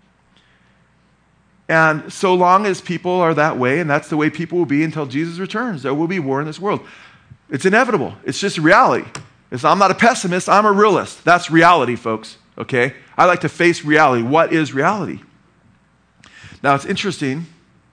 And so long as people are that way, and that's the way people will be until Jesus returns, there will be war in this world. It's inevitable. It's just reality. It's, I'm not a pessimist. I'm a realist. That's reality, folks. Okay? I like to face reality. What is reality? Now, it's interesting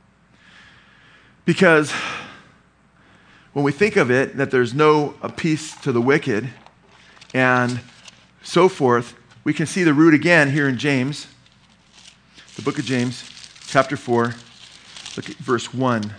because when we think of it, that there's no peace to the wicked and so forth, we can see the root again here in James, the book of James, chapter four, look at verse one.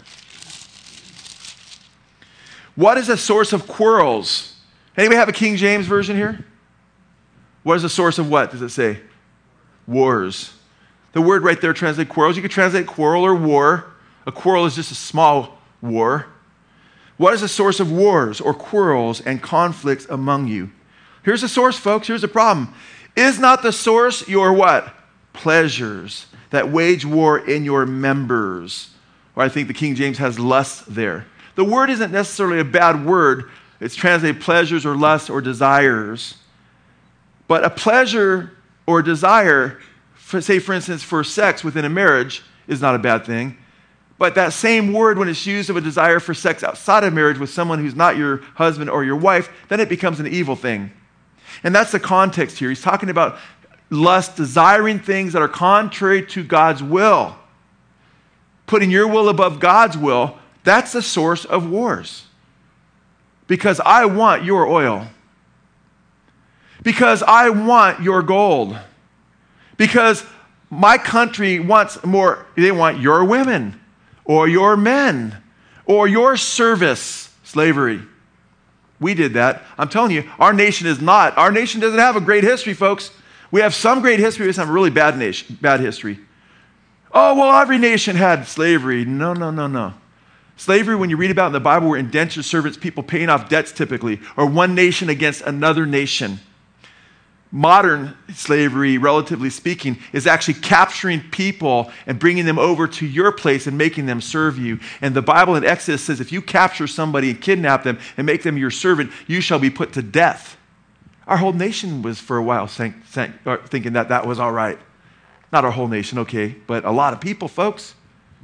What is a source of quarrels? Anybody have a King James version here? What is the source of what, does it say? Wars. The word right there translates quarrels. You could translate quarrel or war. A quarrel is just a small war. What is the source of wars or quarrels and conflicts among you? Here's the source, folks. Here's the problem. Is not the source your what? Pleasures that wage war in your members. Or I think the King James has lust there. The word isn't necessarily a bad word. It's translated pleasures or lust or desires. But a pleasure or desire, for, say for instance for sex within a marriage, is not a bad thing. But that same word, when it's used of a desire for sex outside of marriage with someone who's not your husband or your wife, then it becomes an evil thing. And that's the context here. He's talking about lust, desiring things that are contrary to God's will, putting your will above God's will, that's the source of wars. Because I want your oil. Because I want your gold. Because my country wants more, they want your women, or your men, or your service, slavery. We did that. I'm telling you, our nation is not. Our nation doesn't have a great history, folks. We have some great history, we just have a really bad nation, bad history. Oh, well, every nation had slavery. No, no, no, no. Slavery, when you read about in the Bible, were indentured servants, people paying off debts typically, or one nation against another nation. Modern slavery, relatively speaking, is actually capturing people and bringing them over to your place and making them serve you. And the Bible in Exodus says, if you capture somebody and kidnap them and make them your servant, you shall be put to death. Our whole nation was for a while saying, saying, thinking that that was all right. Not our whole nation, okay, but a lot of people, folks.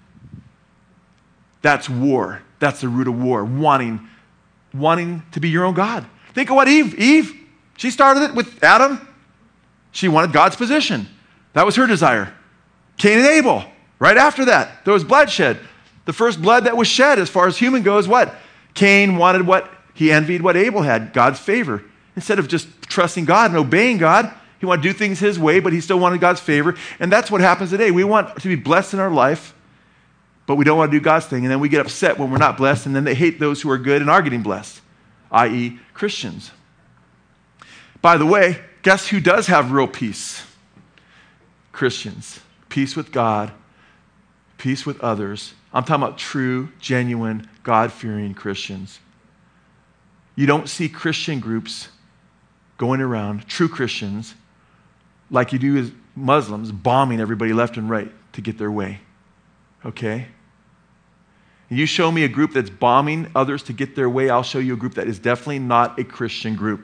That's war. That's the root of war, wanting, wanting to be your own God. Think of what Eve, Eve, she started it with Adam. She wanted God's position. That was her desire. Cain and Abel, right after that, there was bloodshed. The first blood that was shed as far as human goes, what? Cain wanted what? He envied what Abel had, God's favor. Instead of just trusting God and obeying God, he wanted to do things his way, but he still wanted God's favor. And that's what happens today. We want to be blessed in our life, but we don't want to do God's thing. And then we get upset when we're not blessed, and then they hate those who are good and are getting blessed, that is Christians. By the way, guess who does have real peace? Christians. Peace with God, peace with others. I'm talking about true, genuine, God-fearing Christians. You don't see Christian groups going around, true Christians, like you do as Muslims, bombing everybody left and right to get their way. Okay? You show me a group that's bombing others to get their way, I'll show you a group that is definitely not a Christian group.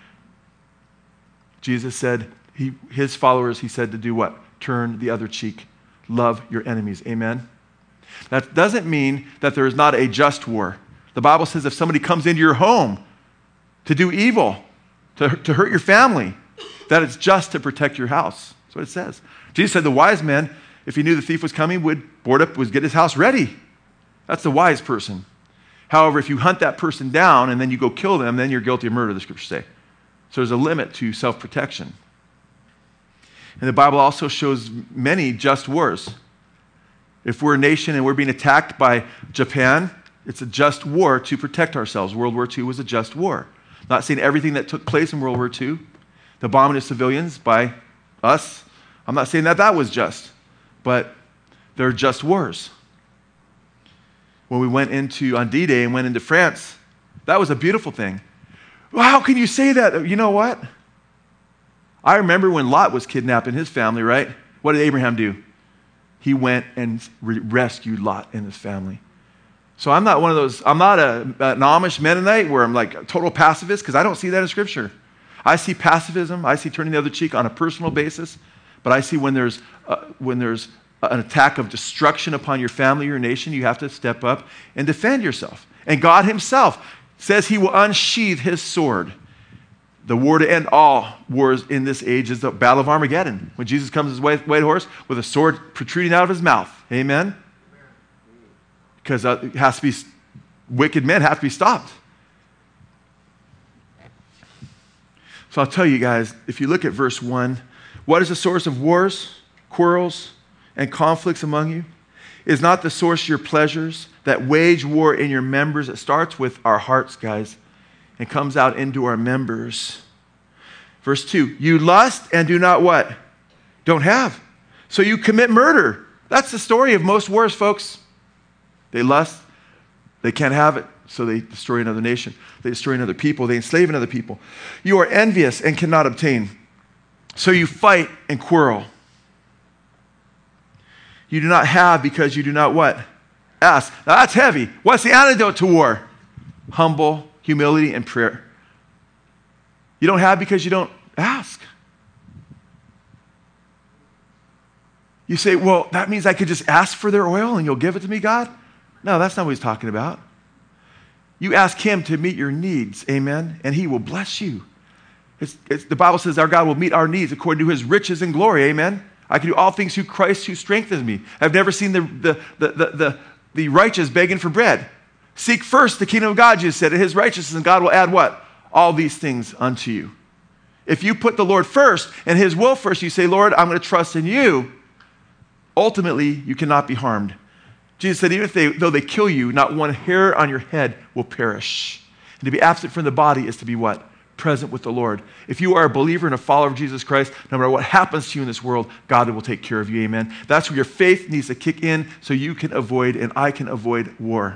Jesus said, he, his followers, he said to do what? Turn the other cheek. Love your enemies. Amen? That doesn't mean that there is not a just war. The Bible says if somebody comes into your home to do evil, to, to hurt your family, that it's just to protect your house. That's what it says. Jesus said the wise man, if he knew the thief was coming, would board up, would get his house ready. That's the wise person. However, if you hunt that person down and then you go kill them, then you're guilty of murder, the scriptures say. So there's a limit to self-protection. And the Bible also shows many just wars. If we're a nation and we're being attacked by Japan, it's a just war to protect ourselves. World War Two was a just war. Not saying everything that took place in World War Two, the bombing of civilians by us, I'm not saying that that was just, but they're just wars. When we went into, on D-Day and went into France, that was a beautiful thing. Well, how can you say that? You know what? I remember when Lot was kidnapped and his family, right? What did Abraham do? He went and re- rescued Lot and his family. So I'm not one of those, I'm not a, an Amish Mennonite where I'm like a total pacifist, because I don't see that in Scripture. I see pacifism, I see turning the other cheek on a personal basis, but I see when there's, uh, when there's an attack of destruction upon your family, your nation, you have to step up and defend yourself. And God himself says he will unsheathe his sword. The war to end all wars in this age is the Battle of Armageddon, when Jesus comes his white, white horse with a sword protruding out of his mouth. Amen? Because uh, it has to be, wicked men have to be stopped. So I'll tell you guys, if you look at verse one, what is the source of wars, quarrels, and conflicts among you? Is not the source your pleasures that wage war in your members? It starts with our hearts, guys, and comes out into our members. Verse two, you lust and do not what? Don't have. So you commit murder. That's the story of most wars, folks. They lust, they can't have it, so they destroy another nation. They destroy another people, they enslave another people. You are envious and cannot obtain. So you fight and quarrel. You do not have because you do not what? Ask. Now that's heavy. What's the antidote to war? Humble humility and prayer. You don't have because you don't ask. You say, well, that means I could just ask for their oil and you'll give it to me, God? No, that's not what he's talking about. You ask him to meet your needs, amen, and he will bless you. It's, it's, the Bible says our God will meet our needs according to his riches and glory. Amen. I can do all things through Christ who strengthens me. I've never seen the, the, the, the, the, the righteous begging for bread. Seek first the kingdom of God, Jesus said, and his righteousness, and God will add what? All these things unto you. If you put the Lord first and his will first, you say, Lord, I'm going to trust in you, ultimately you cannot be harmed. Jesus said, even if they, though they kill you, not one hair on your head will perish. And to be absent from the body is to be what? Present with the Lord. If you are a believer and a follower of Jesus Christ, no matter what happens to you in this world, God will take care of you. Amen. That's where your faith needs to kick in so you can avoid and I can avoid war.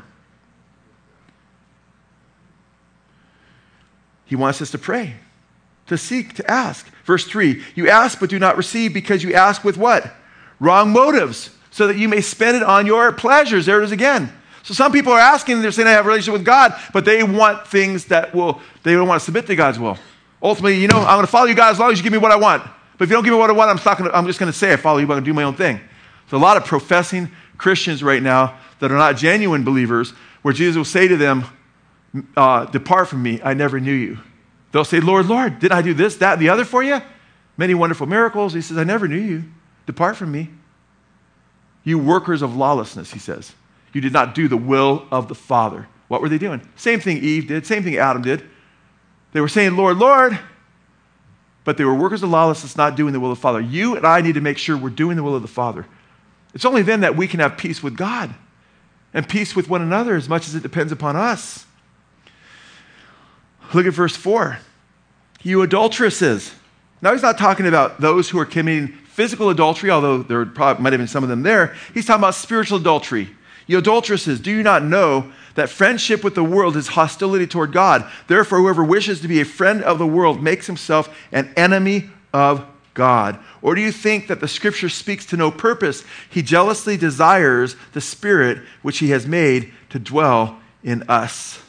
He wants us to pray, to seek, to ask. Verse three, you ask but do not receive because you ask with what? Wrong motives, so that you may spend it on your pleasures. There it is again. So some people are asking, they're saying I have a relationship with God, but they want things that will, they don't want to submit to God's will. Ultimately, you know, I'm going to follow you, God, as long as you give me what I want. But if you don't give me what I want, I'm, not gonna, I'm just going to say I follow you, but I'm going to do my own thing. So a lot of professing Christians right now that are not genuine believers, where Jesus will say to them, uh, depart from me, I never knew you. They'll say, Lord, Lord, did I do this, that, and the other for you? Many wonderful miracles. He says, I never knew you. Depart from me. You workers of lawlessness, he says. You did not do the will of the Father. What were they doing? Same thing Eve did, same thing Adam did. They were saying, Lord, Lord, but they were workers of lawlessness, not doing the will of the Father. You and I need to make sure we're doing the will of the Father. It's only then that we can have peace with God and peace with one another as much as it depends upon us. Look at verse four. You adulteresses. Now he's not talking about those who are committing physical adultery, although there probably might have been some of them there. He's talking about spiritual adultery. You adulteresses, do you not know that friendship with the world is hostility toward God? Therefore, whoever wishes to be a friend of the world makes himself an enemy of God. Or do you think that the scripture speaks to no purpose? He jealously desires the Spirit which he has made to dwell in us.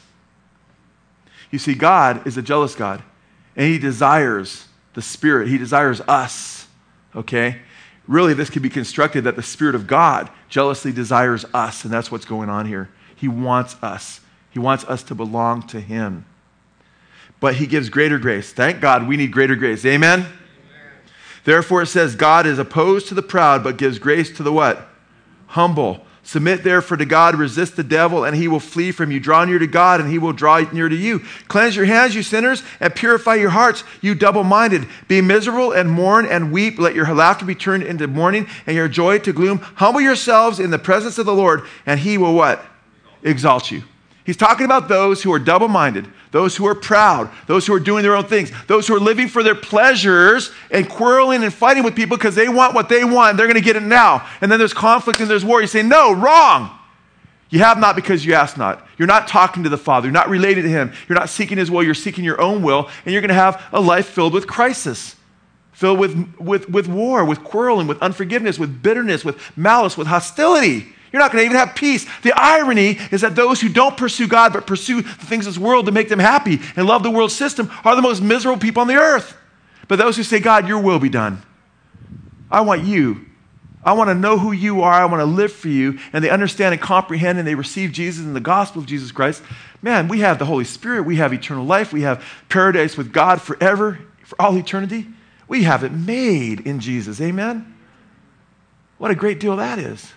You see, God is a jealous God, and he desires the Spirit. He desires us, okay? Really, this could be constructed that the Spirit of God jealously desires us, and that's what's going on here. He wants us. He wants us to belong to him. But he gives greater grace. Thank God we need greater grace. Amen? Amen. Therefore, it says, God is opposed to the proud, but gives grace to the what? Humble. Submit therefore to God, resist the devil, and he will flee from you. Draw near to God, and he will draw near to you. Cleanse your hands, you sinners, and purify your hearts, you double-minded. Be miserable and mourn and weep. Let your laughter be turned into mourning and your joy to gloom. Humble yourselves in the presence of the Lord, and he will what? Exalt you. He's talking about those who are double-minded, those who are proud, those who are doing their own things, those who are living for their pleasures and quarreling and fighting with people because they want what they want. They're going to get it now. And then there's conflict and there's war. You say, no, wrong. You have not because you ask not. You're not talking to the Father. You're not related to him. You're not seeking his will. You're seeking your own will. And you're going to have a life filled with crisis, filled with, with, with war, with quarreling, with unforgiveness, with bitterness, with malice, with hostility. You're not going to even have peace. The irony is that those who don't pursue God but pursue the things of this world to make them happy and love the world system are the most miserable people on the earth. But those who say, God, your will be done. I want you. I want to know who you are. I want to live for you. And they understand and comprehend and they receive Jesus and the gospel of Jesus Christ. Man, we have the Holy Spirit. We have eternal life. We have paradise with God forever, for all eternity. We have it made in Jesus. Amen? What a great deal that is.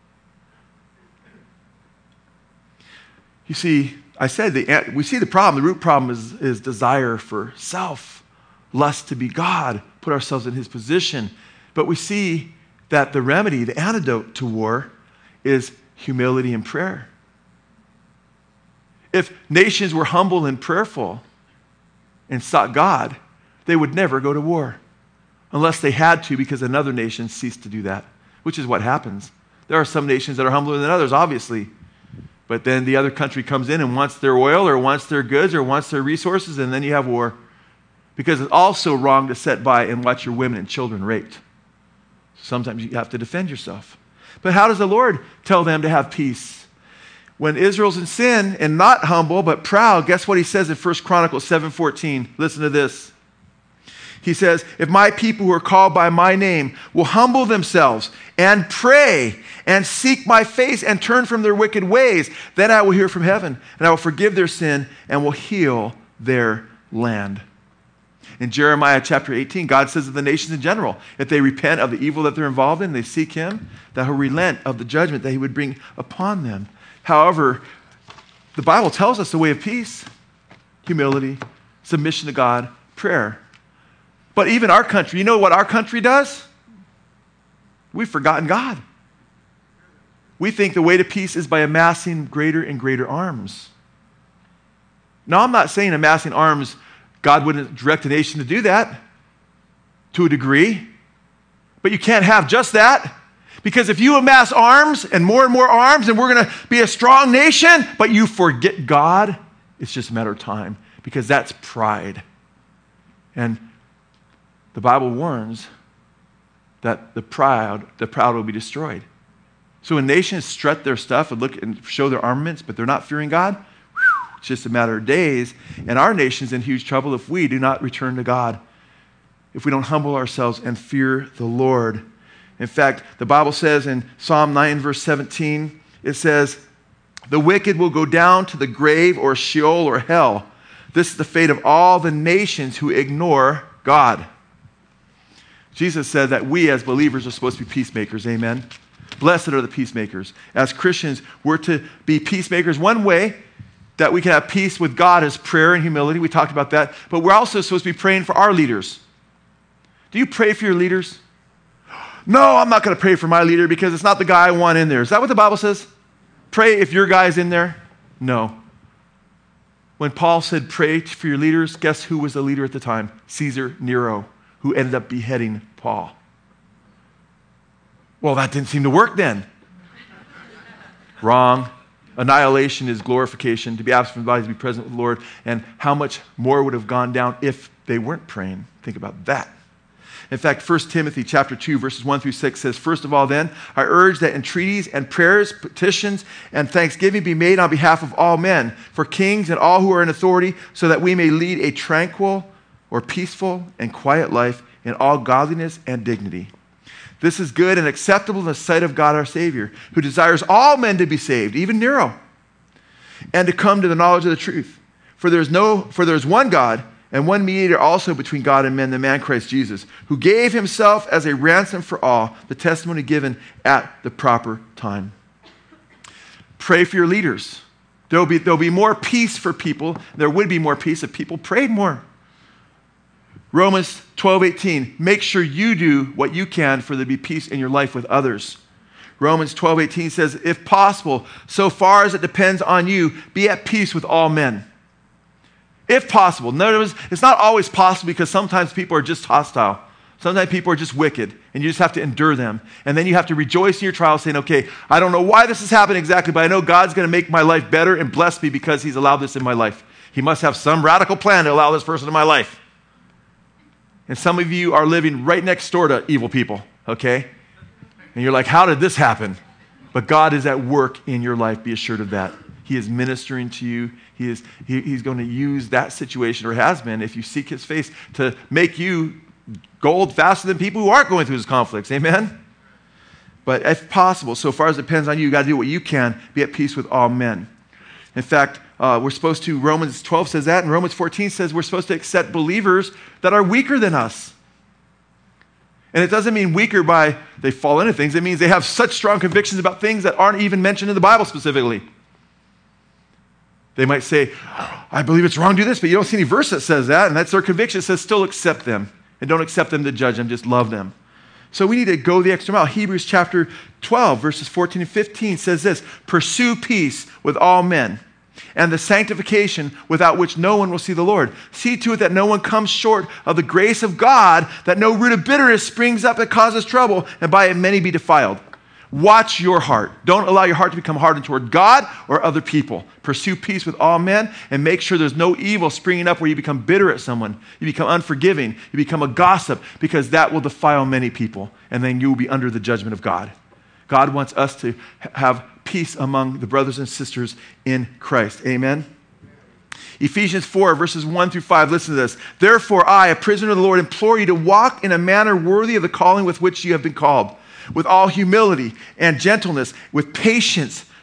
You see, I said the, we see the problem. The root problem is, is desire for self, lust to be God, put ourselves in his position. But we see that the remedy, the antidote to war, is humility and prayer. If nations were humble and prayerful and sought God, they would never go to war unless they had to because another nation ceased to do that, which is what happens. There are some nations that are humbler than others, obviously. But then the other country comes in and wants their oil or wants their goods or wants their resources, and then you have war. Because it's also wrong to sit by and watch your women and children raped. Sometimes you have to defend yourself. But how does the Lord tell them to have peace? When Israel's in sin and not humble but proud, guess what he says in First Chronicles seven fourteen? Listen to this. He says, if my people who are called by my name will humble themselves and pray and seek my face and turn from their wicked ways, then I will hear from heaven and I will forgive their sin and will heal their land. In Jeremiah chapter eighteen, God says of the nations in general, if they repent of the evil that they're involved in, they seek him, that he'll relent of the judgment that he would bring upon them. However, the Bible tells us the way of peace, humility, submission to God, prayer. But even our country, you know what our country does? We've forgotten God. We think the way to peace is by amassing greater and greater arms. Now, I'm not saying amassing arms, God wouldn't direct a nation to do that to a degree. But you can't have just that. Because if you amass arms and more and more arms and we're going to be a strong nation, but you forget God, it's just a matter of time. Because that's pride. And the Bible warns that the proud, the proud will be destroyed. So when nations strut their stuff and look and show their armaments, but they're not fearing God, whew, it's just a matter of days. And our nation's in huge trouble if we do not return to God, if we don't humble ourselves and fear the Lord. In fact, the Bible says in Psalm nine, verse seventeen, it says, the wicked will go down to the grave or Sheol or hell. This is the fate of all the nations who ignore God. Jesus said that we as believers are supposed to be peacemakers. Amen. Blessed are the peacemakers. As Christians, we're to be peacemakers. One way that we can have peace with God is prayer and humility. We talked about that. But we're also supposed to be praying for our leaders. Do you pray for your leaders? No, I'm not going to pray for my leader because it's not the guy I want in there. Is that what the Bible says? Pray if your guy's in there? No. When Paul said pray for your leaders, guess who was the leader at the time? Caesar Nero, who ended up beheading Paul. Well, that didn't seem to work then. Wrong. Annihilation is glorification. To be absent from the body, to be present with the Lord. And how much more would have gone down if they weren't praying? Think about that. In fact, First Timothy chapter two, verses one through six says, first of all then, I urge that entreaties and prayers, petitions, and thanksgiving be made on behalf of all men, for kings and all who are in authority, so that we may lead a tranquil or peaceful and quiet life in all godliness and dignity. This is good and acceptable in the sight of God our Savior, who desires all men to be saved, even Nero, and to come to the knowledge of the truth. For there is no, for there is one God, and one mediator also between God and men, the man Christ Jesus, who gave himself as a ransom for all, the testimony given at the proper time. Pray for your leaders. There'll be, there'll be more peace for people. There would be more peace if people prayed more. Romans twelve eighteen, make sure you do what you can for there to be peace in your life with others. Romans twelve eighteen says, if possible, so far as it depends on you, be at peace with all men. If possible. In other words, it's not always possible because sometimes people are just hostile. Sometimes people are just wicked, and you just have to endure them. And then you have to rejoice in your trial saying, okay, I don't know why this is happening exactly, but I know God's going to make my life better and bless me because he's allowed this in my life. He must have some radical plan to allow this person in my life. And some of you are living right next door to evil people, okay? And you're like, how did this happen? But God is at work in your life. Be assured of that. He is ministering to you. He is, he, he's going to use that situation, or has been, if you seek his face, to make you gold faster than people who aren't going through his conflicts. Amen? But if possible, so far as it depends on you, you got to do what you can. Be at peace with all men. In fact, uh, we're supposed to, Romans twelve says that, and Romans fourteen says we're supposed to accept believers that are weaker than us. And it doesn't mean weaker by they fall into things. It means they have such strong convictions about things that aren't even mentioned in the Bible specifically. They might say, I believe it's wrong to do this, but you don't see any verse that says that, and that's their conviction. It says still accept them, and don't accept them to judge them, just love them. So we need to go the extra mile. Hebrews chapter twelve, verses fourteen and fifteen says this, pursue peace with all men and the sanctification without which no one will see the Lord. See to it that no one comes short of the grace of God, that no root of bitterness springs up that causes trouble, and by it many be defiled. Watch your heart. Don't allow your heart to become hardened toward God or other people. Pursue peace with all men and make sure there's no evil springing up where you become bitter at someone. You become unforgiving. You become a gossip, because that will defile many people, and then you will be under the judgment of God. God wants us to have peace among the brothers and sisters in Christ. Amen? Ephesians four, verses one through five, listen to this. Therefore I, a prisoner of the Lord, implore you to walk in a manner worthy of the calling with which you have been called, with all humility and gentleness, with patience,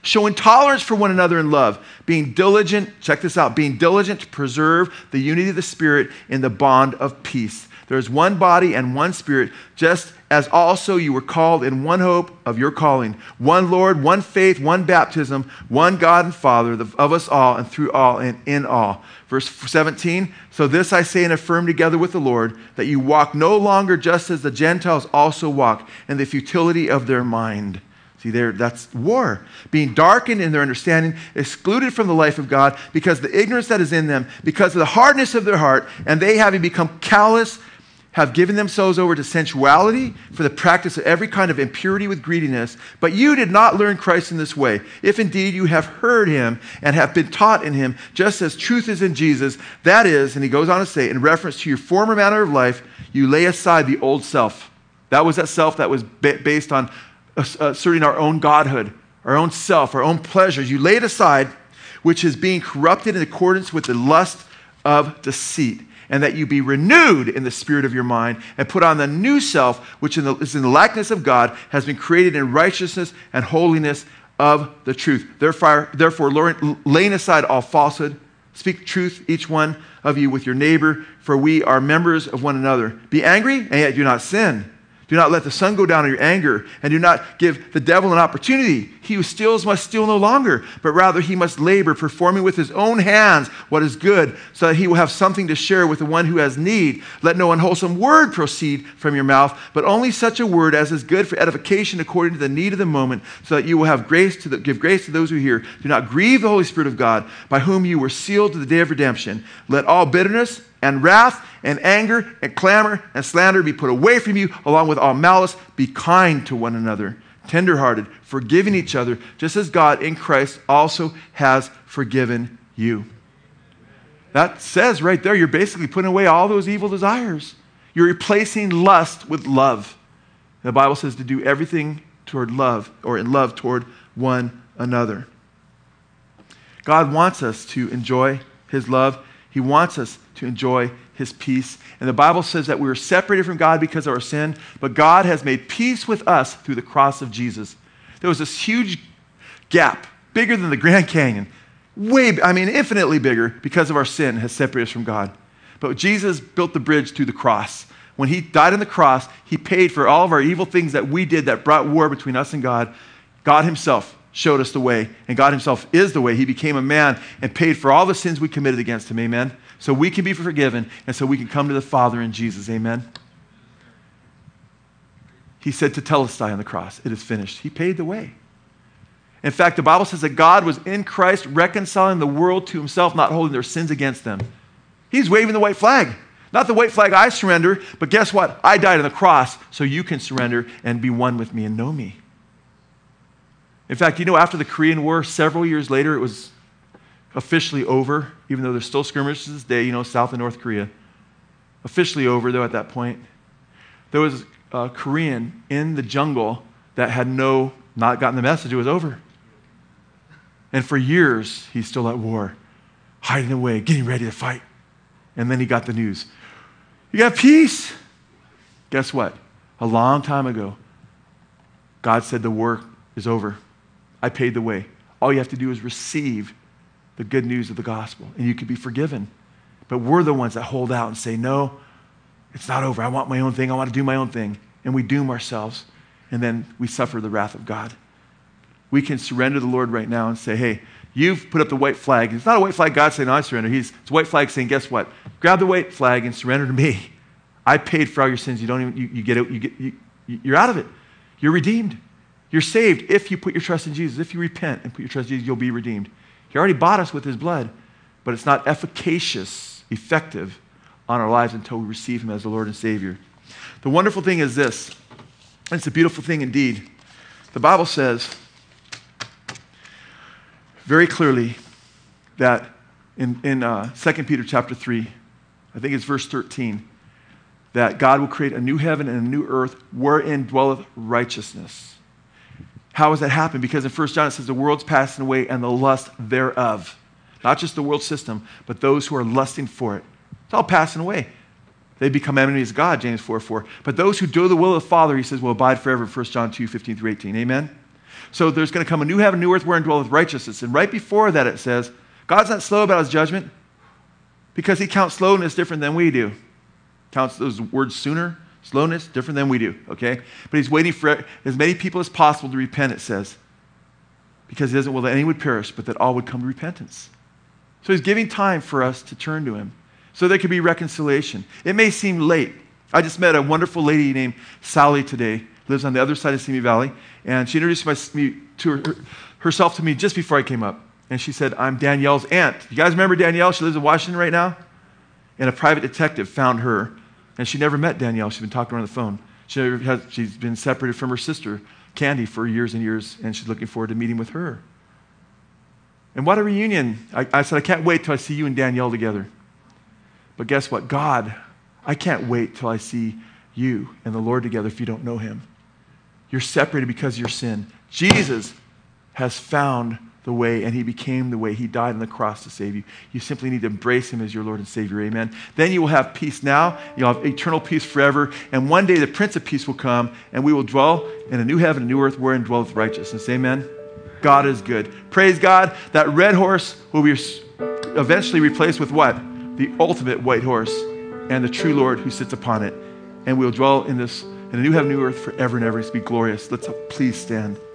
showing tolerance for one another in love, being diligent, check this out, being diligent to preserve the unity of the Spirit in the bond of peace. There is one body and one Spirit, just as also you were called in one hope of your calling, one Lord, one faith, one baptism, one God and Father of us all and through all and in all. Verse seventeen, so this I say and affirm together with the Lord, that you walk no longer just as the Gentiles also walk in the futility of their mind. See there, that's war. Being darkened in their understanding, excluded from the life of God because of the ignorance that is in them, because of the hardness of their heart, and they having become callous, have given themselves over to sensuality for the practice of every kind of impurity with greediness. But you did not learn Christ in this way. If indeed you have heard him and have been taught in him, just as truth is in Jesus, that is, and he goes on to say, in reference to your former manner of life, you lay aside the old self. That was that self that was ba- based on asserting our own godhood, our own self, our own pleasures. You lay it aside, which is being corrupted in accordance with the lust of deceit, and that you be renewed in the spirit of your mind, and put on the new self, which in the, is in the likeness of God, has been created in righteousness and holiness of the truth. Therefore, therefore laying aside all falsehood, speak truth, each one of you with your neighbor, for we are members of one another. Be angry, and yet do not sin. Do not let the sun go down on your anger, and do not give the devil an opportunity. He who steals must steal no longer, but rather he must labor, performing with his own hands what is good, so that he will have something to share with the one who has need. Let no unwholesome word proceed from your mouth, but only such a word as is good for edification according to the need of the moment, so that you will have grace to the, give grace to those who hear. Do not grieve the Holy Spirit of God, by whom you were sealed to the day of redemption. Let all bitterness and wrath and anger and clamor and slander be put away from you, along with all malice. Be kind to one another, tenderhearted, forgiving each other, just as God in Christ also has forgiven you. That says right there, you're basically putting away all those evil desires. You're replacing lust with love. The Bible says to do everything toward love, or in love toward one another. God wants us to enjoy his love. He wants us to enjoy his peace. And the Bible says that we were separated from God because of our sin, but God has made peace with us through the cross of Jesus. There was this huge gap, bigger than the Grand Canyon, way, I mean, infinitely bigger, because of our sin has separated us from God. But Jesus built the bridge through the cross. When he died on the cross, he paid for all of our evil things that we did that brought war between us and God. God himself showed us the way, and God himself is the way. He became a man and paid for all the sins we committed against him, amen? So we can be forgiven, and so we can come to the Father in Jesus, amen? He said to Telestai on the cross, it is finished. He paid the way. In fact, the Bible says that God was in Christ reconciling the world to himself, not holding their sins against them. He's waving the white flag. Not the white flag I surrender, but guess what? I died on the cross so you can surrender and be one with me and know me. In fact, you know, after the Korean War, several years later, it was officially over, even though there's still skirmishes to this day, you know, South and North Korea. Officially over, though, at that point. There was a Korean in the jungle that had no, not gotten the message, it was over. And for years, he's still at war, hiding away, getting ready to fight. And then he got the news. You got peace. Guess what? A long time ago, God said the war is over. I paid the way. All you have to do is receive the good news of the gospel, and you can be forgiven. But we're the ones that hold out and say, no, it's not over. I want my own thing. I want to do my own thing. And we doom ourselves, and then we suffer the wrath of God. We can surrender to the Lord right now and say, hey, you've put up the white flag. It's not a white flag God saying, no, I surrender. He's, it's a white flag saying, guess what? Grab the white flag and surrender to me. I paid for all your sins. You don't even, you, you get it. You get, you, you're out of it. You're redeemed. You're saved if you put your trust in Jesus. If you repent and put your trust in Jesus, you'll be redeemed. He already bought us with his blood, but it's not efficacious, effective on our lives until we receive him as the Lord and Savior. The wonderful thing is this, and it's a beautiful thing indeed. The Bible says very clearly that in, in uh, Second Peter chapter three, I think it's verse thirteen, that God will create a new heaven and a new earth wherein dwelleth righteousness. How does that happen? Because in First John it says the world's passing away and the lust thereof. Not just the world system, but those who are lusting for it. It's all passing away. They become enemies of God, James four four. But those who do the will of the Father, he says, will abide forever, First John two, fifteen through eighteen. Amen? So there's going to come a new heaven, new earth, wherein dwelleth righteousness. And right before that it says, God's not slow about his judgment because he counts slowness different than we do. Counts those words sooner, slowness, different than we do, okay? But he's waiting for as many people as possible to repent, it says, because he doesn't will that any would perish, but that all would come to repentance. So he's giving time for us to turn to him so there could be reconciliation. It may seem late. I just met a wonderful lady named Sally today, lives on the other side of Simi Valley, and she introduced my, me, to her, herself to me just before I came up. And she said, I'm Danielle's aunt. You guys remember Danielle? She lives in Washington right now. And a private detective found her, and she never met Danielle. She's been talking to her on the phone. She never has, she's been separated from her sister, Candy, for years and years, and she's looking forward to meeting with her. And what a reunion. I, I said, I can't wait till I see you and Danielle together. But guess what? God, I can't wait till I see you and the Lord together if you don't know him. You're separated because of your sin. Jesus has found the way, and he became the way. He died on the cross to save you. You simply need to embrace him as your Lord and Savior. Amen. Then you will have peace now. You'll have eternal peace forever. And one day the Prince of Peace will come, and we will dwell in a new heaven, a new earth, wherein dwelleth righteousness. Amen. God is good. Praise God. That red horse will be eventually replaced with what? The ultimate white horse and the true Lord who sits upon it. And we'll dwell in this in a new heaven, new earth forever and ever. It's be glorious. Let's please stand.